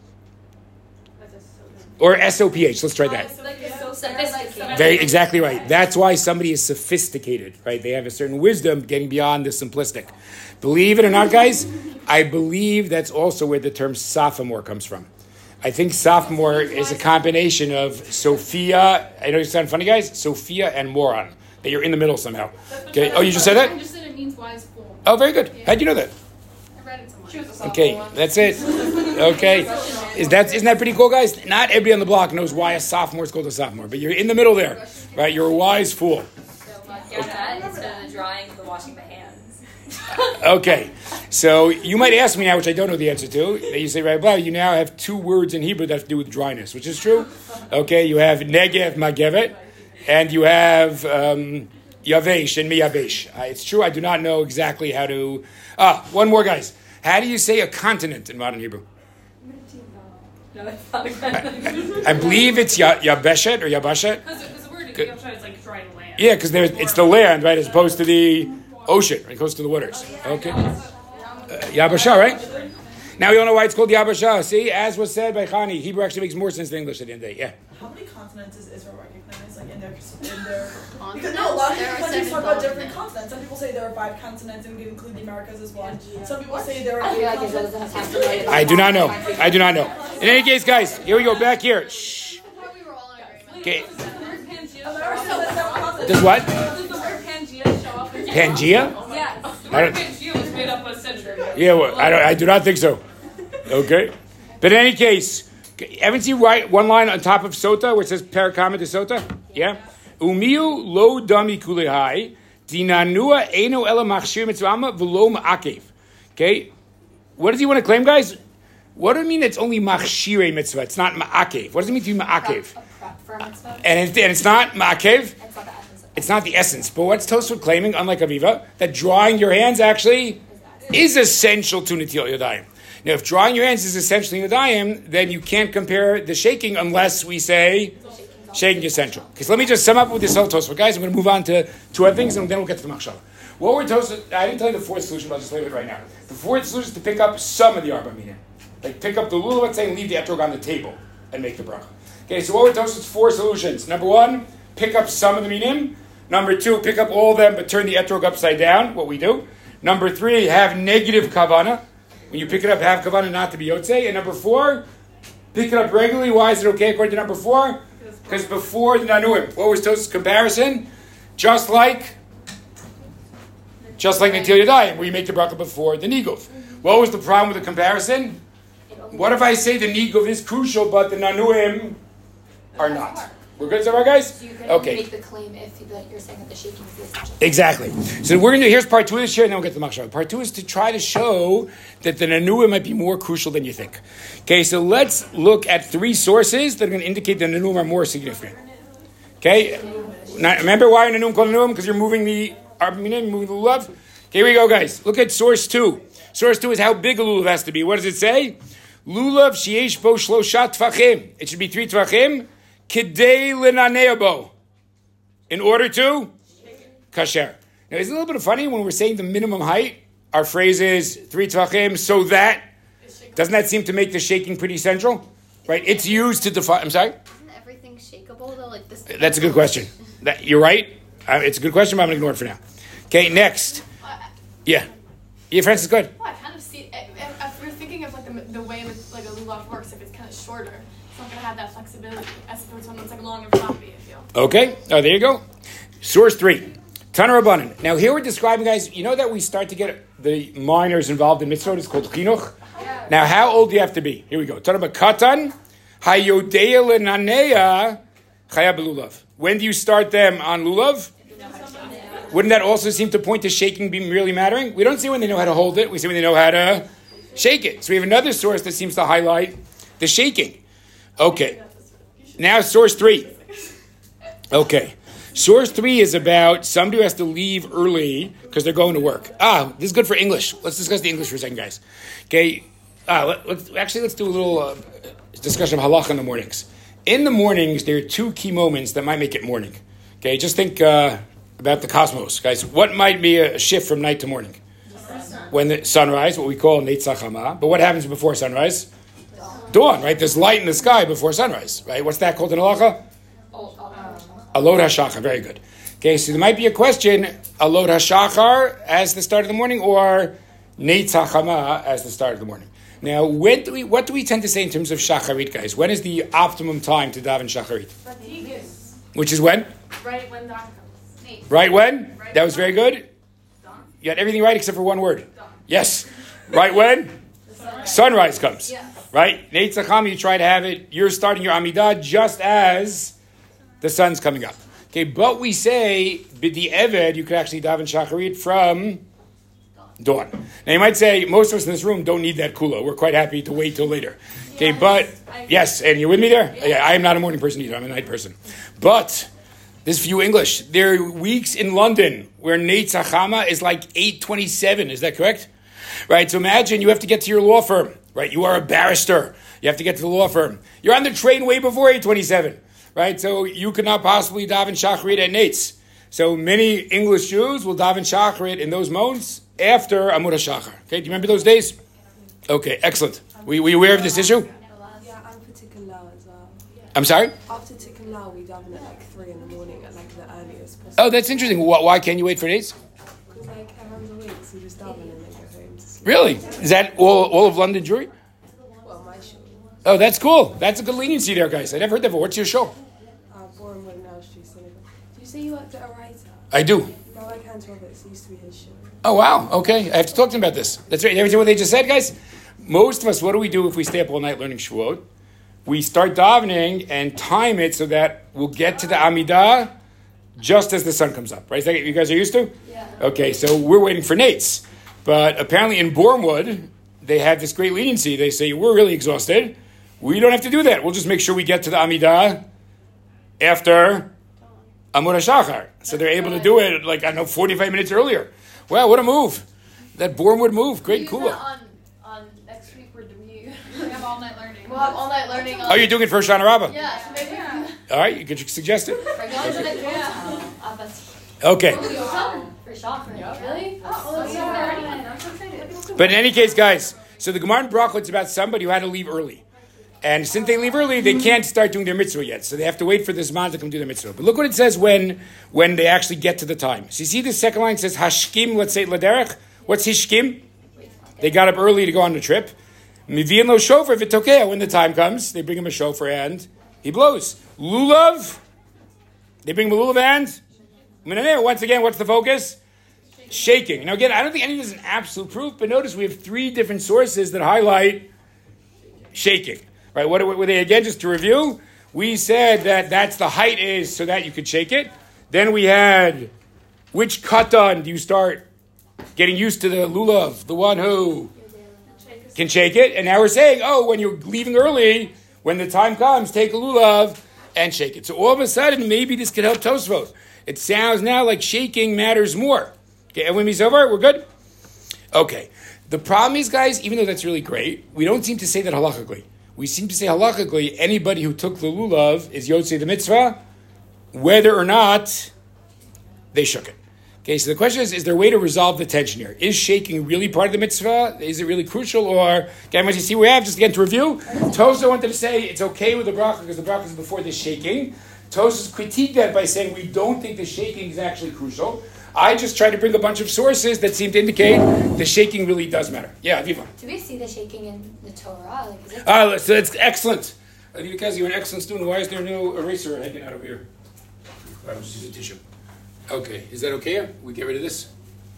Or S O P H, let's try that. Very exactly right. That's why somebody is sophisticated, right? They have a certain wisdom getting beyond the simplistic. Believe it or not, guys, I believe that's also where the term sophomore comes from. I think sophomore is a combination of Sophia, I know you sound funny, guys, Sophia and moron. That you're in the middle somehow. Okay. Oh, you just said I that? just said it means wise fool. Oh, very good. How'd you know that? I read it somewhere. Okay, that's it. Okay. Is that, isn't that pretty cool, guys? Not everybody on the block knows why a sophomore is called a sophomore, but you're in the middle there, right? You're a wise fool. Yeah, that instead of the drawing of the washing the hands. Okay, so you might ask me now, which I don't know the answer to. You say, right, blah, you now have two words in Hebrew that have to do with dryness, which is true. Okay, you have negev, magevet, and you have um, yavesh and miyavesh. Uh, it's true, I do not know exactly how to... Ah, one more, guys. How do you say a continent in modern Hebrew? No, that's not a good I, I believe it's ya, yabeshet or yabashet. Because the word Yabsha is like dry land. Yeah, because it's the land, right, as opposed to the ocean, right, close to the waters. Okay. Uh, Yabasha, right? Now we all know why it's called Yabasha. See, as was said by Khani, Hebrew actually makes more sense than English at the end of the day. Yeah. How many continents is Israel recognized, like in their in their? Because no, a lot of different countries talk about different continents. Some people say there are five continents and we include the Americas as one. Some people say there are eight continents. I do not know. I do not know. In any case, guys, here we go. Back here. Shh. Okay. Does what? Does the word Pangea show up in Pangea? Yes. The I word don't- Pangea was made up a century ago. Yeah, well, I don't. I do not think so. Okay. But in any case, haven't you write one line on top of Sota where it says Parakama de Sota? Yeah. Umiu lo dami kulehai dinanua eno ela machshir mitzvama v'lo ma'akev. Okay. What does he want to claim, guys? What do you mean it's only machshire mitzvah? It's not ma'akev. What does it mean to be ma'akev? And it's, and it's not ma'akev. It's not the essence. But what's Tosfot claiming, unlike Aviva, that drawing your hands actually is essential to Netilat Yadayim. Now, if drawing your hands is essentially Yadayim, then you can't compare the shaking unless we say shaking is essential. Okay, so let me just sum up with this whole Tosfot. Guys, I'm going to move on to two other things and then we'll get to the Machshava. What we're told, I didn't tell you the fourth solution, but I'll just tell you it right now. The fourth solution is to pick up some of the arba minim. Like pick up the lulav, let's say, and leave the etrog on the table and make the bracha. Okay, so what we're told is four solutions. Number one, pick up some of the minim. Number two, pick up all of them, but turn the etrog upside down, what we do. Number three, have negative kavana. When you pick it up, have kavana not to be yotze. And number four, pick it up regularly. Why is it okay according to number four? Because before the nanuim, what was told is comparison? Just like, just like Natil Yadayim, where you make the bracha before the niguv. What was the problem with the comparison? What if I say the niguv is crucial, but the nanuim are not? We're good so far, guys? So you can okay. make the claim if you're saying that the shaking is the essential. Exactly. So we're going to do, here's part two of this here, and then we'll get to the machshava. Part two is to try to show that the nanuim might be more crucial than you think. Okay, so let's look at three sources that are going to indicate the nanuim are more significant. Okay? Now, remember why are nanuim called nanuim? Because you're moving the arba-minim, moving the lulav. Okay, here we go, guys. Look at source two. Source two is how big a lulav has to be. What does it say? Lulav sheyesh bo shlosha tvachim. It should be three tvachim. Kidei l'naneabo. In order to? Kasher. Now, it's a little bit funny when we're saying the minimum height. Our phrase is three tvachim, so that. Doesn't that seem to make the shaking pretty central? Right? It's used to define. I'm sorry? Isn't everything shakeable though? Like this. That's a good question. That, you're right. Uh, it's a good question, but I'm going to ignore it for now. Okay, next. Yeah. Yeah, Francis, go ahead. Well, I kind of see, if, if we're thinking of like the, the way with like a lulav works, if it's kind of shorter, it's not going to have that flexibility as opposed to one that's like long and floppy, I feel. Okay. Oh, there you go. Source three. Tana Rabbanan. Now here we're describing, guys, you know that we start to get the minors involved in mitzvot. It's called chinuch. Yeah. Now, how old do you have to be? Here we go. Tana Katan. Hayodea lenaneya chaya belulav. When do you start them on lulav? Wouldn't that also seem to point to shaking being really mattering? We don't see when they know how to hold it. We see when they know how to shake it. So we have another source that seems to highlight the shaking. Okay. Now source three. Okay. Source three is about somebody who has to leave early because they're going to work. Ah, this is good for English. Let's discuss the English for a second, guys. Okay. Ah, let, let's, actually, let's do a little uh, discussion of halacha in the mornings. In the mornings, there are two key moments that might make it morning. Okay, just think uh, about the cosmos, guys. What might be a shift from night to morning? When the sunrise, what we call Neitzach Hama. But what happens before sunrise? Dawn. Dawn, right? There's light in the sky before sunrise, right? What's that called in halacha? Alot HaShachar, very good. Okay, so there might be a question, Alot HaShachar as the start of the morning or Neitzach Hama as the start of the morning. Now, when do we, what do we tend to say in terms of Shacharit, guys? When is the optimum time to daven Shacharit? Which is when? Right when dawn comes. Right when? Right that was very good. Dawn. You got everything right except for one word. Dawn. Yes. Right when? Sunrise. Sunrise comes. Yes. Right? Neitzach Hama, you try to have it. You're starting your Amidah just as the sun's coming up. Okay, but we say, B'di Eved, you could actually daven Shacharit from dawn. Now you might say, most of us in this room don't need that kula. We're quite happy to wait till later. Okay, yes, but, I yes, and you're with me there? Yes. Yeah, I am not a morning person either. I'm a night person. But, this is for you English. There are weeks in London where Neitzach Hama is like eight twenty-seven. Is that correct? Right, so imagine you have to get to your law firm. Right, you are a barrister. You have to get to the law firm. You're on the train way before eight twenty-seven. Right, so you could not possibly daven Shacharit at Nates. So many English Jews will daven Shacharit in those moments after Amud HaShachar. Okay, do you remember those days? Okay, excellent. Were, were you aware of this issue? Yeah, I'm for Tikkun Lau as well. I'm sorry? After Tikkun Lau, we daven at like three in the morning at like the earliest possible. Oh, that's interesting. Why, why can't you wait for days? Because like everyone's awake, so you just daven and then go home to sleep. Really? Is that all, all of London Jewry? Well, my show. Oh, that's cool. That's a good leniency there, guys. I never heard that before. What's your show? Uh, Borum Wood Now Street Cinema. Do you say you worked at a writer? I do. No, I can't tell, but it used to be his show. Oh, wow. Okay. I have to talk to him about this. That's right. Everything what they just said, guys? Most of us, what do we do if we stay up all night learning Shavuot? We start davening and time it so that we'll get to the Amidah just as the sun comes up. Right? Is that what you guys are used to? Yeah. Okay, so we're waiting for Nates. But apparently in Bournemouth, they have this great leniency. They say, we're really exhausted. We don't have to do that. We'll just make sure we get to the Amidah after Amud HaShachar. So they're able to do it, like, I don't know, forty-five minutes earlier. Wow, what a move. That Bournemouth move. Great, cool. On, on next week, we're doing, we have all night learning. We'll have all night learning. On oh, you're doing it for Shana Rabbah? Yeah, so maybe yeah. All right, you could suggest it. Yeah. Okay. For shock. Really? Oh, that's so already. I'm so excited. But in any case, guys, so the Gemara in Bracha, it's about somebody who had to leave early. And since they leave early, they can't start doing their mitzvah yet. So they have to wait for this man to come do their mitzvah. But look what it says when, when they actually get to the time. So you see the second line says, Hashkim, let's say, Laderech. What's Hishkim? They got up early to go on the trip. Mivian lo shofar v'tokea. When the time comes, they bring him a shofar and he blows. Lulav. They bring him a lulav and once again, what's the focus? Shaking. Now again, I don't think any of this is an absolute proof, but notice we have three different sources that highlight shaking. Right? What were they again? Just to review, we said that that's the height is so that you could shake it. Then we had which katan do you start getting used to the lulav, the one who can shake it. And now we're saying, oh, when you're leaving early, when the time comes, take a lulav and shake it. So all of a sudden, maybe this could help Tosfos. It sounds now like shaking matters more. Okay, everyone be over? We're good? Okay. The problem is, guys, even though that's really great, we don't seem to say that halakhically. We seem to say halakhically, anybody who took the lulav is yotzei the mitzvah, whether or not they shook it. Okay, so the question is, is there a way to resolve the tension here? Is shaking really part of the mitzvah? Is it really crucial? Or, okay, as you see, we have, just again to review, Tosa wanted to say it's okay with the bracha because the bracha is before the shaking. Tosa's critiqued that by saying we don't think the shaking is actually crucial. I just tried to bring a bunch of sources that seem to indicate the shaking really does matter. Yeah, Aviva. Do we see the shaking in the Torah? Like, is it uh, so that's excellent. Aviva Kaz, you're an excellent student. Why is there no eraser hanging out over here? I was just use a tissue. Okay, is that okay? We get rid of this?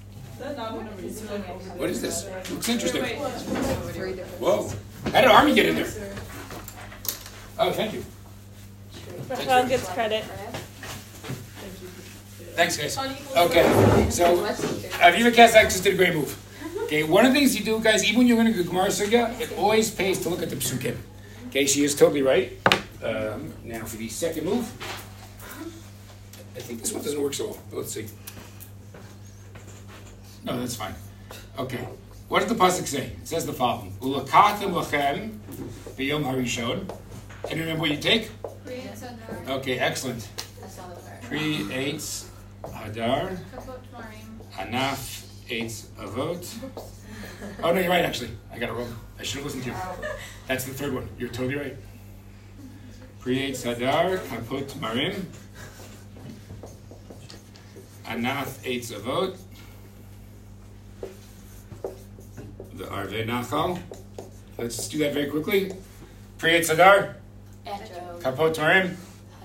What is this? Looks interesting. Whoa. How did Army get in there? Oh, thank you. Rachel gets credit. Thanks, guys. Okay, so Aviva Kazak just did a great move. Okay, one of the things you do, guys, even when you're learning a Gemara Sugya, it always pays to look at the psukim. Okay, she is totally right. Um, now for the second move, I think this one doesn't work so well. But let's see. No, that's fine. Okay, what does the pasuk say? It says the following: Ulakatim lachem b'yom harishon. Can you remember what you take? Okay, excellent. Pre eitz Hadar, Anaf eitz Avot. Oh no, you're right. Actually, I got it wrong. I should have listened to you. That's the third one. You're totally right. Pre eitz Hadar, Kapot Marim, Anaf eitz Avot, the Arvei Nachal. Let's just do that very quickly. Pre eitz Hadar, Kapot Marim.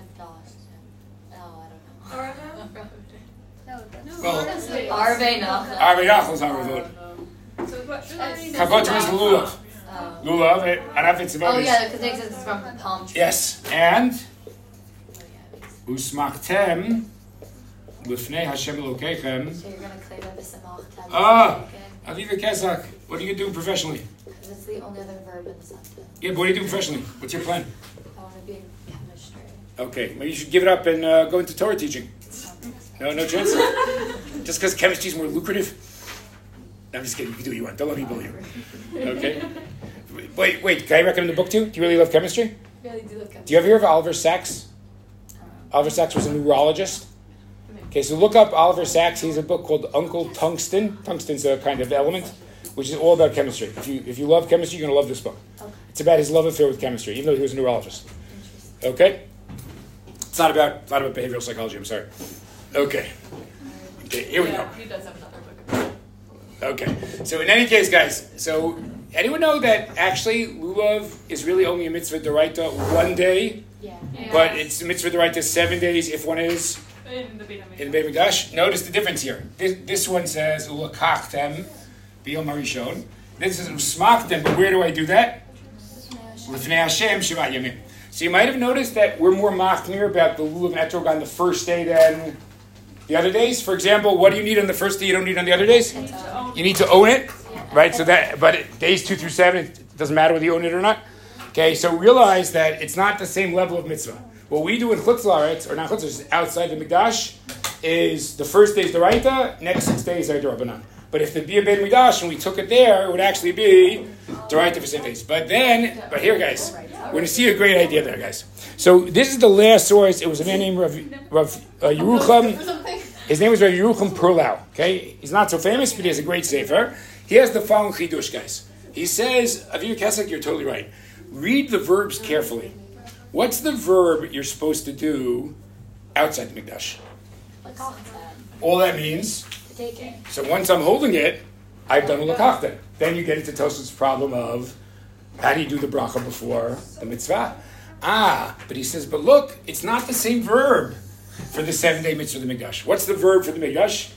Well, Arvei Nachal. Arvei Nachal is our vote. Kapot is lulav. Lulav, Anaf eitz Avot. Oh yeah, because it exists from palm tree. Yes, and Usmaktem Lifnei Hashem Elokeichem. So you're going to claim it as a malachtem. Ah, Aviva Kezak. What do you do professionally? Because it's the only other verb in the sentence. Yeah, but what do you do professionally? What's your plan? I want to be in chemistry. Okay, maybe you should give it up and uh, go into Torah teaching. No, no chance? Just because chemistry is more lucrative? No, I'm just kidding. You can do what you want. Don't let me bully you. Okay? Wait, wait. Can I recommend the book to you? Do you really love chemistry? I really do love chemistry. Do you ever hear of Oliver Sacks? Oliver Sacks was a neurologist. Okay, so look up Oliver Sacks. He has a book called Uncle Tungsten. Tungsten's a kind of element, which is all about chemistry. If you if you love chemistry, you're going to love this book. Okay. It's about his love affair with chemistry, even though he was a neurologist. Okay? It's not about, it's not about behavioral psychology, I'm sorry. Okay. Okay, here we go. He does have another book. Okay, so in any case, guys, so anyone know that actually lulav is really only a mitzvah d'oraita one day? Yeah. But it's a mitzvah d'oraita seven days if one is In the Beit in the Beit Mikdash. Notice the difference here. This, this one says ulakachtem biyom harishon. This is usmaktem, but where do I do that? L'fnei Hashem shivat yamim. So you might have noticed that we're more machmir about the lulav and etrog on the first day than the other days. For example, what do you need on the first day you don't need on the other days? You need to own it, right? So that, but it, days two through seven, it doesn't matter whether you own it or not. Okay, so realize that it's not the same level of mitzvah. What we do in Chutz La'aretz, or not Chutz La'aretz, outside the Mikdash, is the first day is D'oraita, next six days are D'Rabbanan. But if the Bia Beit Mikdash and we took it there, it would actually be D'oraita for seven days. But then, but here, guys, we're going to see a great idea there, guys. So this is the last source. It was a man named Rav, Rav uh, Yerucham. His name was Rabbi Yerucham Perlau. Okay, he's not so famous, but he has a great sefer. He has the following chidush, guys. He says, Aviv Kesek, you're totally right. Read the verbs carefully. What's the verb you're supposed to do outside the mikdash? All that means. Taking. So once I'm holding it, I've done a lakachta. Then you get into Tosaf's problem of how do you do the bracha before the mitzvah? Ah, but he says, but look, it's not the same verb for the seven-day mitzvah of the mikdash. What's the verb for the mikdash?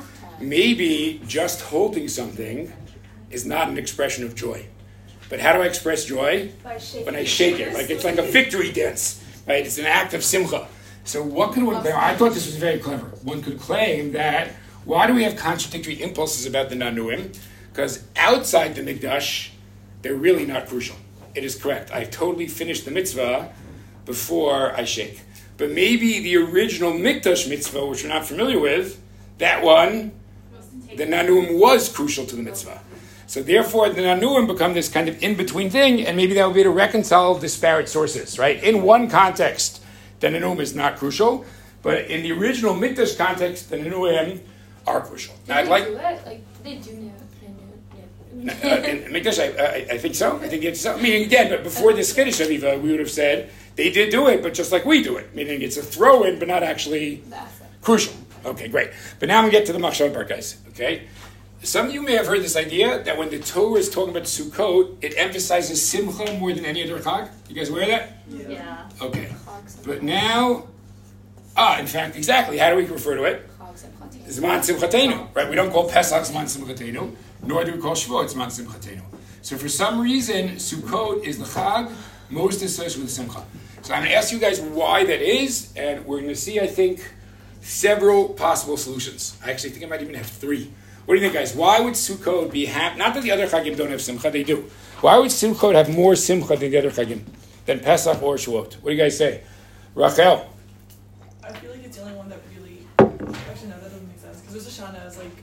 Maybe just holding something is not an expression of joy. But how do I express joy? When I shake it. Like it's like a victory dance. Right? It's an act of simcha. So what could one, I thought this was very clever. One could claim that why do we have contradictory impulses about the nanuim? Because outside the mikdash, they're really not crucial. It is correct. I've totally finished the mitzvah before I shake. But maybe the original mikdash mitzvah, which we're not familiar with, that one, the nanuim was crucial to the mitzvah. So therefore, the nanuim become this kind of in-between thing, and maybe that would be to reconcile disparate sources, right? In one context, the nanuim is not crucial, but in the original mikdash context, the nanuim are crucial. Now, I'd like. Do it? Like, they do know. Uh, in Mikdash, I, I, I think so. I think it's so. Meaning again, but before this Kiddush Aviva, we would have said they did do it, but just like we do it. Meaning it's a throw-in, but not actually crucial. Okay, great. But now we get to the Machshava part, guys. Okay, some of you may have heard this idea that when the Torah is talking about Sukkot, it emphasizes Simcha more than any other Chag. You guys aware of that? Yeah. yeah. Okay. But now, ah, in fact, exactly. How do we refer to it? Zman Simchatenu, right? We don't call Pesach Zman Simchatenu, nor do we call Shavuot Zman Simchatenu. So for some reason, Sukkot is the Chag most associated with Simcha. So I'm going to ask you guys why that is, and we're going to see, I think, several possible solutions. I actually think I might even have three. What do you think, guys? Why would Sukkot be happy? Not that the other Chagim don't have Simcha, they do. Why would Sukkot have more Simcha than the other Chagim, than Pesach or Shavuot? What do you guys say? Rachel? I feel like it's the only one that really... Actually, no, that doesn't make sense. Because Rosh Hashanah is like...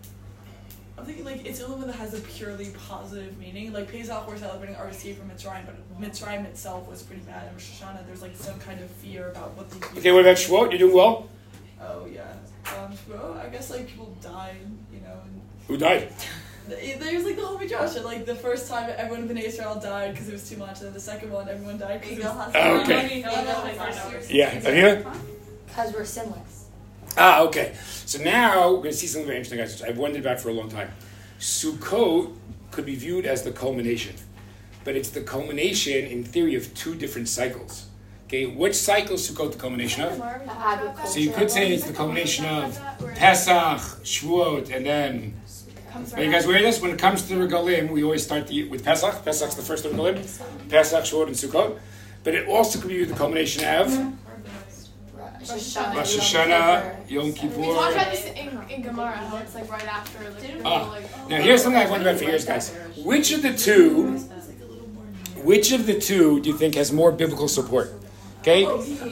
I'm thinking like it's the only one that has a purely positive meaning. Like Pesach, we're celebrating our escape from Mitzrayim, but Mitzrayim itself was pretty bad. And Rosh Hashanah, there's like some kind of fear about what these people... Okay, what about Shavuot? You're doing well? Oh, yeah. Um, Shavuot, I guess like people died, you know. And who died? There's like the whole Midrash. Like the first time everyone in Israel died because it was too much, and then the second one everyone died because it was... Oh, okay. Yeah, Avia? Because we're sinless. Ah, okay. So now we're going to see something very interesting, guys. I've wondered about for a long time. Sukkot could be viewed as the culmination, but it's the culmination, in theory, of two different cycles. Okay, which cycle is Sukkot the culmination of? So you could say it's the culmination of Pesach, Shavuot, and then... Are you guys aware of this? When it comes to the Regalim, we always start the, with Pesach. Pesach's the first of the Regalim. Pesach, Shavuot, and Sukkot. But it also could be viewed the culmination of... Rosh Hashanah, Yom Kippur. We talked about this in, in Gemara, how it's like right after. Like, ah. like, oh, now here's something I've wondered about for years, guys. Which of the two, which of the two do you think has more biblical support? Okay?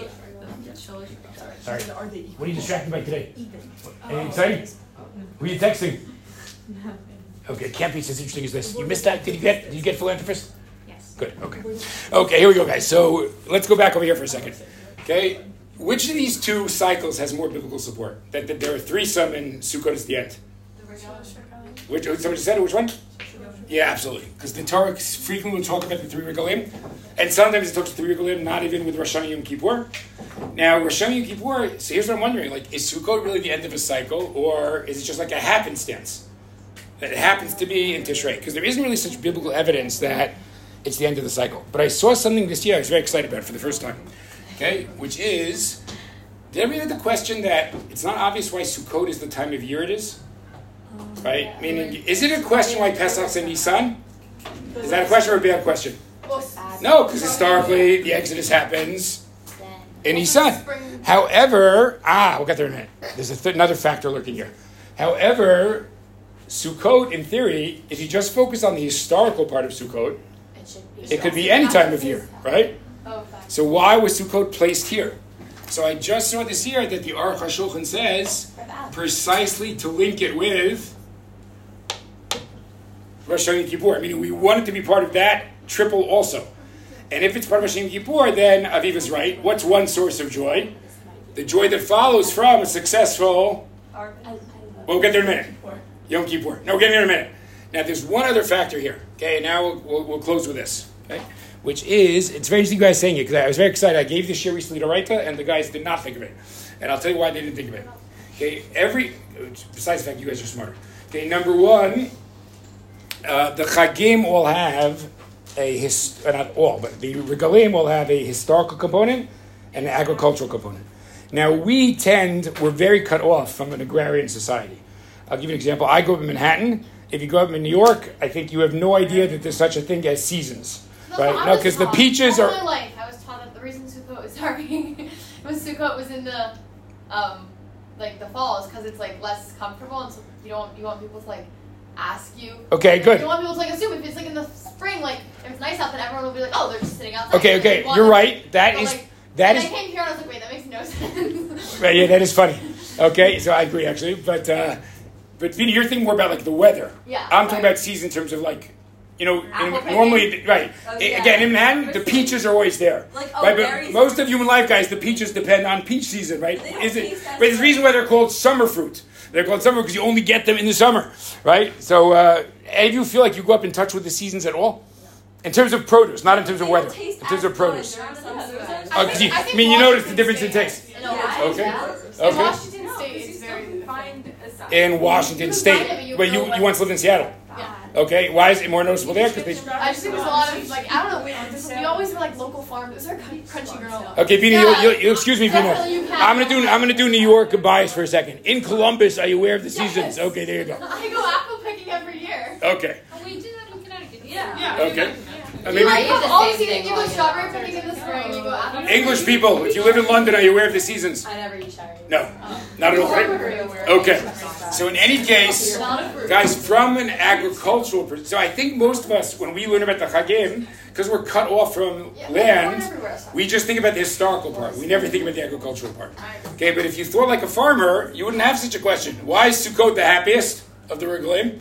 Sorry. What are you distracted by today? Anything exciting? Who are you texting? Okay, it can't be as interesting as this. You missed that? Did you get, did you get philanthropist? Yes. Good, okay. Okay, here we go, guys. So let's go back over here for a second. Okay? Which of these two cycles has more biblical support? That, that there are three some and Sukkot is the end. Which, somebody said it, which one? Yeah, absolutely. Because the Torah frequently will talk about the three regalim, and sometimes it talks the three regalim, not even with Rosh Hashanah Yom Kippur. Now, Rosh Hashanah Yom Kippur, so here's what I'm wondering, like, is Sukkot really the end of a cycle, or is it just like a happenstance? That it happens to be in Tishrei? Because there isn't really such biblical evidence that it's the end of the cycle. But I saw something this year I was very excited about for the first time. Okay, which is, did everybody get the question that it's not obvious why Sukkot is the time of year it is? Right? Meaning, is it a question why Pesach's in Nisan? Is that a question or a bad question? No, because historically the Exodus happens in Nisan. However, ah, we'll get there in a minute. There's a th- another factor lurking here. However, Sukkot, in theory, if you just focus on the historical part of Sukkot, it could be any time of year, right? So why was Sukkot placed here? So I just saw this year that the Aruch HaShulchan says precisely to link it with Rosh Hashanah Yom Kippur. Meaning we want it to be part of that triple also. And if it's part of Rosh Hashanah Yom Kippur, then Aviv is right. What's one source of joy? the joy that follows from a successful. We'll get there in a minute. Yom Kippur. No, we'll get there in a minute. Now, there's one other factor here. Okay, now we'll, we'll, we'll close with this. Okay, which is, it's very interesting you guys saying it, because I was very excited. I gave this share recently to Raita, and the guys did not think of it. And I'll tell you why they didn't think of it. Okay, every, besides the fact you guys are smarter. Okay, number one, uh, the Chagim will have a, his, uh, not all, but the Regalim will have a historical component and an agricultural component. Now, we tend, we're very cut off from an agrarian society. I'll give you an example. I grew up in Manhattan. If you grew up in New York, I think you have no idea that there's such a thing as seasons. No, right? I No, was because the taught- peaches all are... my life, I was taught that the reason Sukkot was sorry, was Sukkot was in the, um, like the fall is because it's like less comfortable, and so you don't you want people to like ask you. Okay, like, good. You want people to like assume if it's like in the spring, like if it's nice out, then everyone will be like, oh, they're just sitting outside. Okay, Like, okay, you want you're them- right. That but, is... like, That and is... I came here and I was like, wait, that makes no sense. Right, yeah, that is funny. Okay, so I agree, actually. But, uh, but Vinny, you're thinking more about, like, the weather. Yeah. I'm talking right. about season in terms of, like, you know, in, Apple picking. normally, right. Oh, I- yeah. Again, in Manhattan, the peaches are always there. Like, oh, right, berries. but most of human life, guys, the peaches depend on peach season, right? They don't Is it? taste But as there's a good. reason why they're called summer fruit. They're called summer because you only get them in the summer, right? So, uh, any of you feel like you go up in touch with the seasons at all? In terms of produce, not in terms of They weather. don't taste In terms as of produce. good during some seasons. Oh, 'cause you- I I think mean, you notice the Washington difference in State- taste. No, Yeah. Okay. In Okay. Washington No, State, because it's you very still find a side. In Washington You State. find it, but you But you, go, you like- once lived in Seattle. Yeah. Okay, why is it more noticeable there? Because they... I just think there's a lot of like I don't know. We, we always were like local farm. Those are crun- crunchy granola. Okay, Vina, Yeah. you'll, you'll, excuse me, Vina. Definitely you can. I'm gonna do I'm gonna do New York bias for a second. In Columbus, are you aware of the seasons? Yes. Okay, there you go. I go apple picking every year. Okay, Oh, we did that in Connecticut. Yeah. Yeah. okay. Uh, You maybe like do the all the same seasons. thing You go all year. strawberry picking in the spring. You go apple. English people, if you live in London, are you aware of the seasons? I never eat cherries. No, not at all. Right? Okay. So in any case, guys, from an agricultural, per- so I think most of us, when we learn about the Chagim, because we're cut off from Yeah, land, we're everywhere else. we just think about the historical part. We never think about the agricultural part. Okay, but if you thought like a farmer, you wouldn't have such a question. Why is Sukkot the happiest of the Regalim?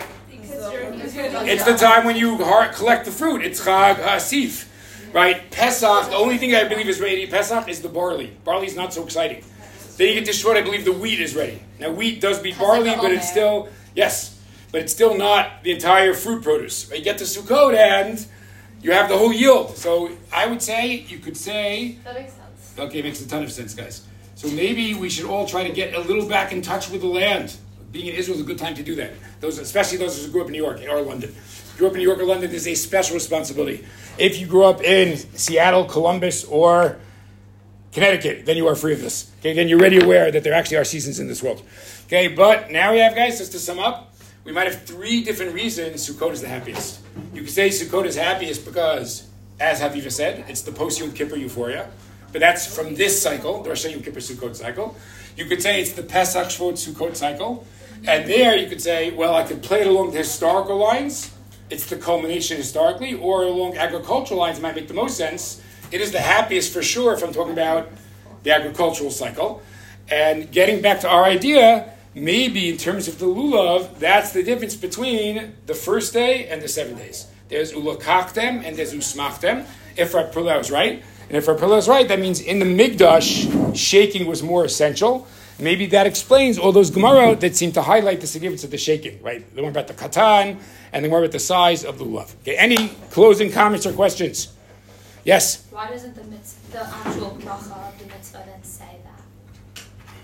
It's the time when you har- collect the fruit. It's Chag HaSif, right? Pesach, the only thing I believe is ready to Pesach is the barley. Barley is not so exciting. Then you get to Shvat, I believe the wheat is ready. Now wheat does beat Has barley, like the but it's omer. still, yes, but it's still not the entire fruit produce. You get to Sukkot and you have the whole yield. So I would say, you could say, That makes sense. okay, makes a ton of sense, guys. So maybe we should all try to get a little back in touch with the land. Being in Israel is a good time to do that. Those, especially those who grew up in New York or London. If you grew up in New York or London, there's a special responsibility. If you grew up in Seattle, Columbus, or Connecticut, then you are free of this. Okay, then you're already aware that there actually are seasons in this world. Okay, but now we have, guys, just to sum up, we might have three different reasons Sukkot is the happiest. You could say Sukkot is happiest because, as Haviva said, it's the post-Yom Kippur euphoria. But that's from this cycle, the Rosh Yom Kippur Sukkot cycle. You could say it's the Pesach Shvot Sukkot cycle. And there you could say, well, I could play it along the historical lines. It's the culmination historically. Or along agricultural lines, it might make the most sense. It is the happiest for sure if I'm talking about the agricultural cycle. And getting back to our idea, maybe in terms of the lulav, that's the difference between the first day and the seven days. There's ulakachtem and there's usmachtem. If our Pula is right, and if our Pula is right, that means in the Mikdash, shaking was more essential. Maybe that explains all those Gemara that seem to highlight the significance of the shaking, right? The one about the katan and the one about the size of the lulav. Okay, any closing comments or questions? Yes? Why doesn't the mitzvah, the actual bracha of the mitzvah then say that?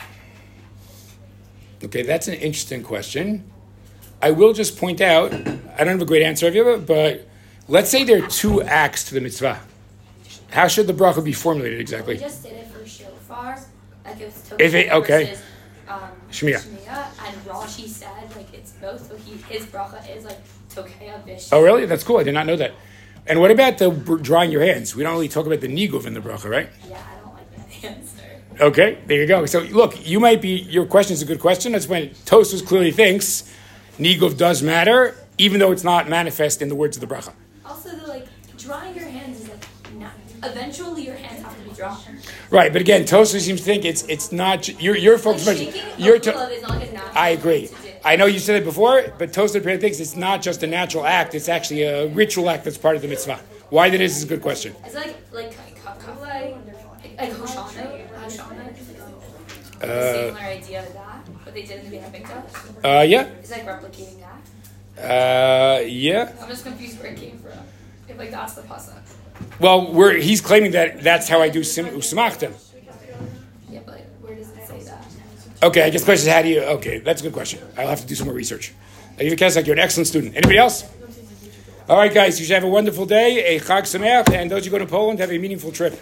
Okay, that's an interesting question. I will just point out, I don't have a great answer of you, but let's say there are two acts to the mitzvah. How should the bracha be formulated exactly? We just did it for shofar, like it was If it- Tokiyah okay. versus um, Shmiya. Shmiya, and Rashi said like it's both. So he, his bracha is like Tokiyah Vish. Oh, really? That's cool. I did not know that. And what about the br- drying your hands? We don't really talk about the niguv in the bracha, right? Yeah, I don't like that answer. Okay, there you go. So look, you might be, your question is a good question. That's when Tosfos clearly thinks niguv does matter, even though it's not manifest in the words of the bracha. Also, the like drying your hands is like not. Eventually, your hands have to be dry. Right, but again, Tosfos seems to think it's it's not, ju- you're, you're Like focused, shaking you're a to, lulav is not like a natural I agree. thing to do. I know you said it before, but Tosfos thinks it's not just a natural act, it's actually a ritual act that's part of the mitzvah. Why that is is a good question. It's like like Kafulai, like Hoshana, Hoshana. Uh, Similar idea to that, what they did in the Mikdash. Uh, yeah. It's like replicating that. Uh, yeah. I'm just confused where it came from. If like that's the pasuk. Well, we're, he's claiming that that's how I do sim usmachtem. Yeah, but like, where does it say that? Okay, I guess the question is how do you? Okay, that's a good question. I'll have to do some more research. You're an excellent student. Anybody else? All right, guys. You should have a wonderful day, a Chag Sameach, and those who go to Poland have a meaningful trip.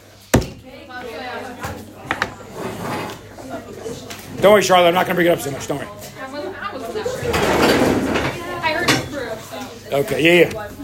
Don't worry, Charlotte. I'm not going to bring it up so much. Don't worry. I heard it through. Okay. Yeah. Yeah.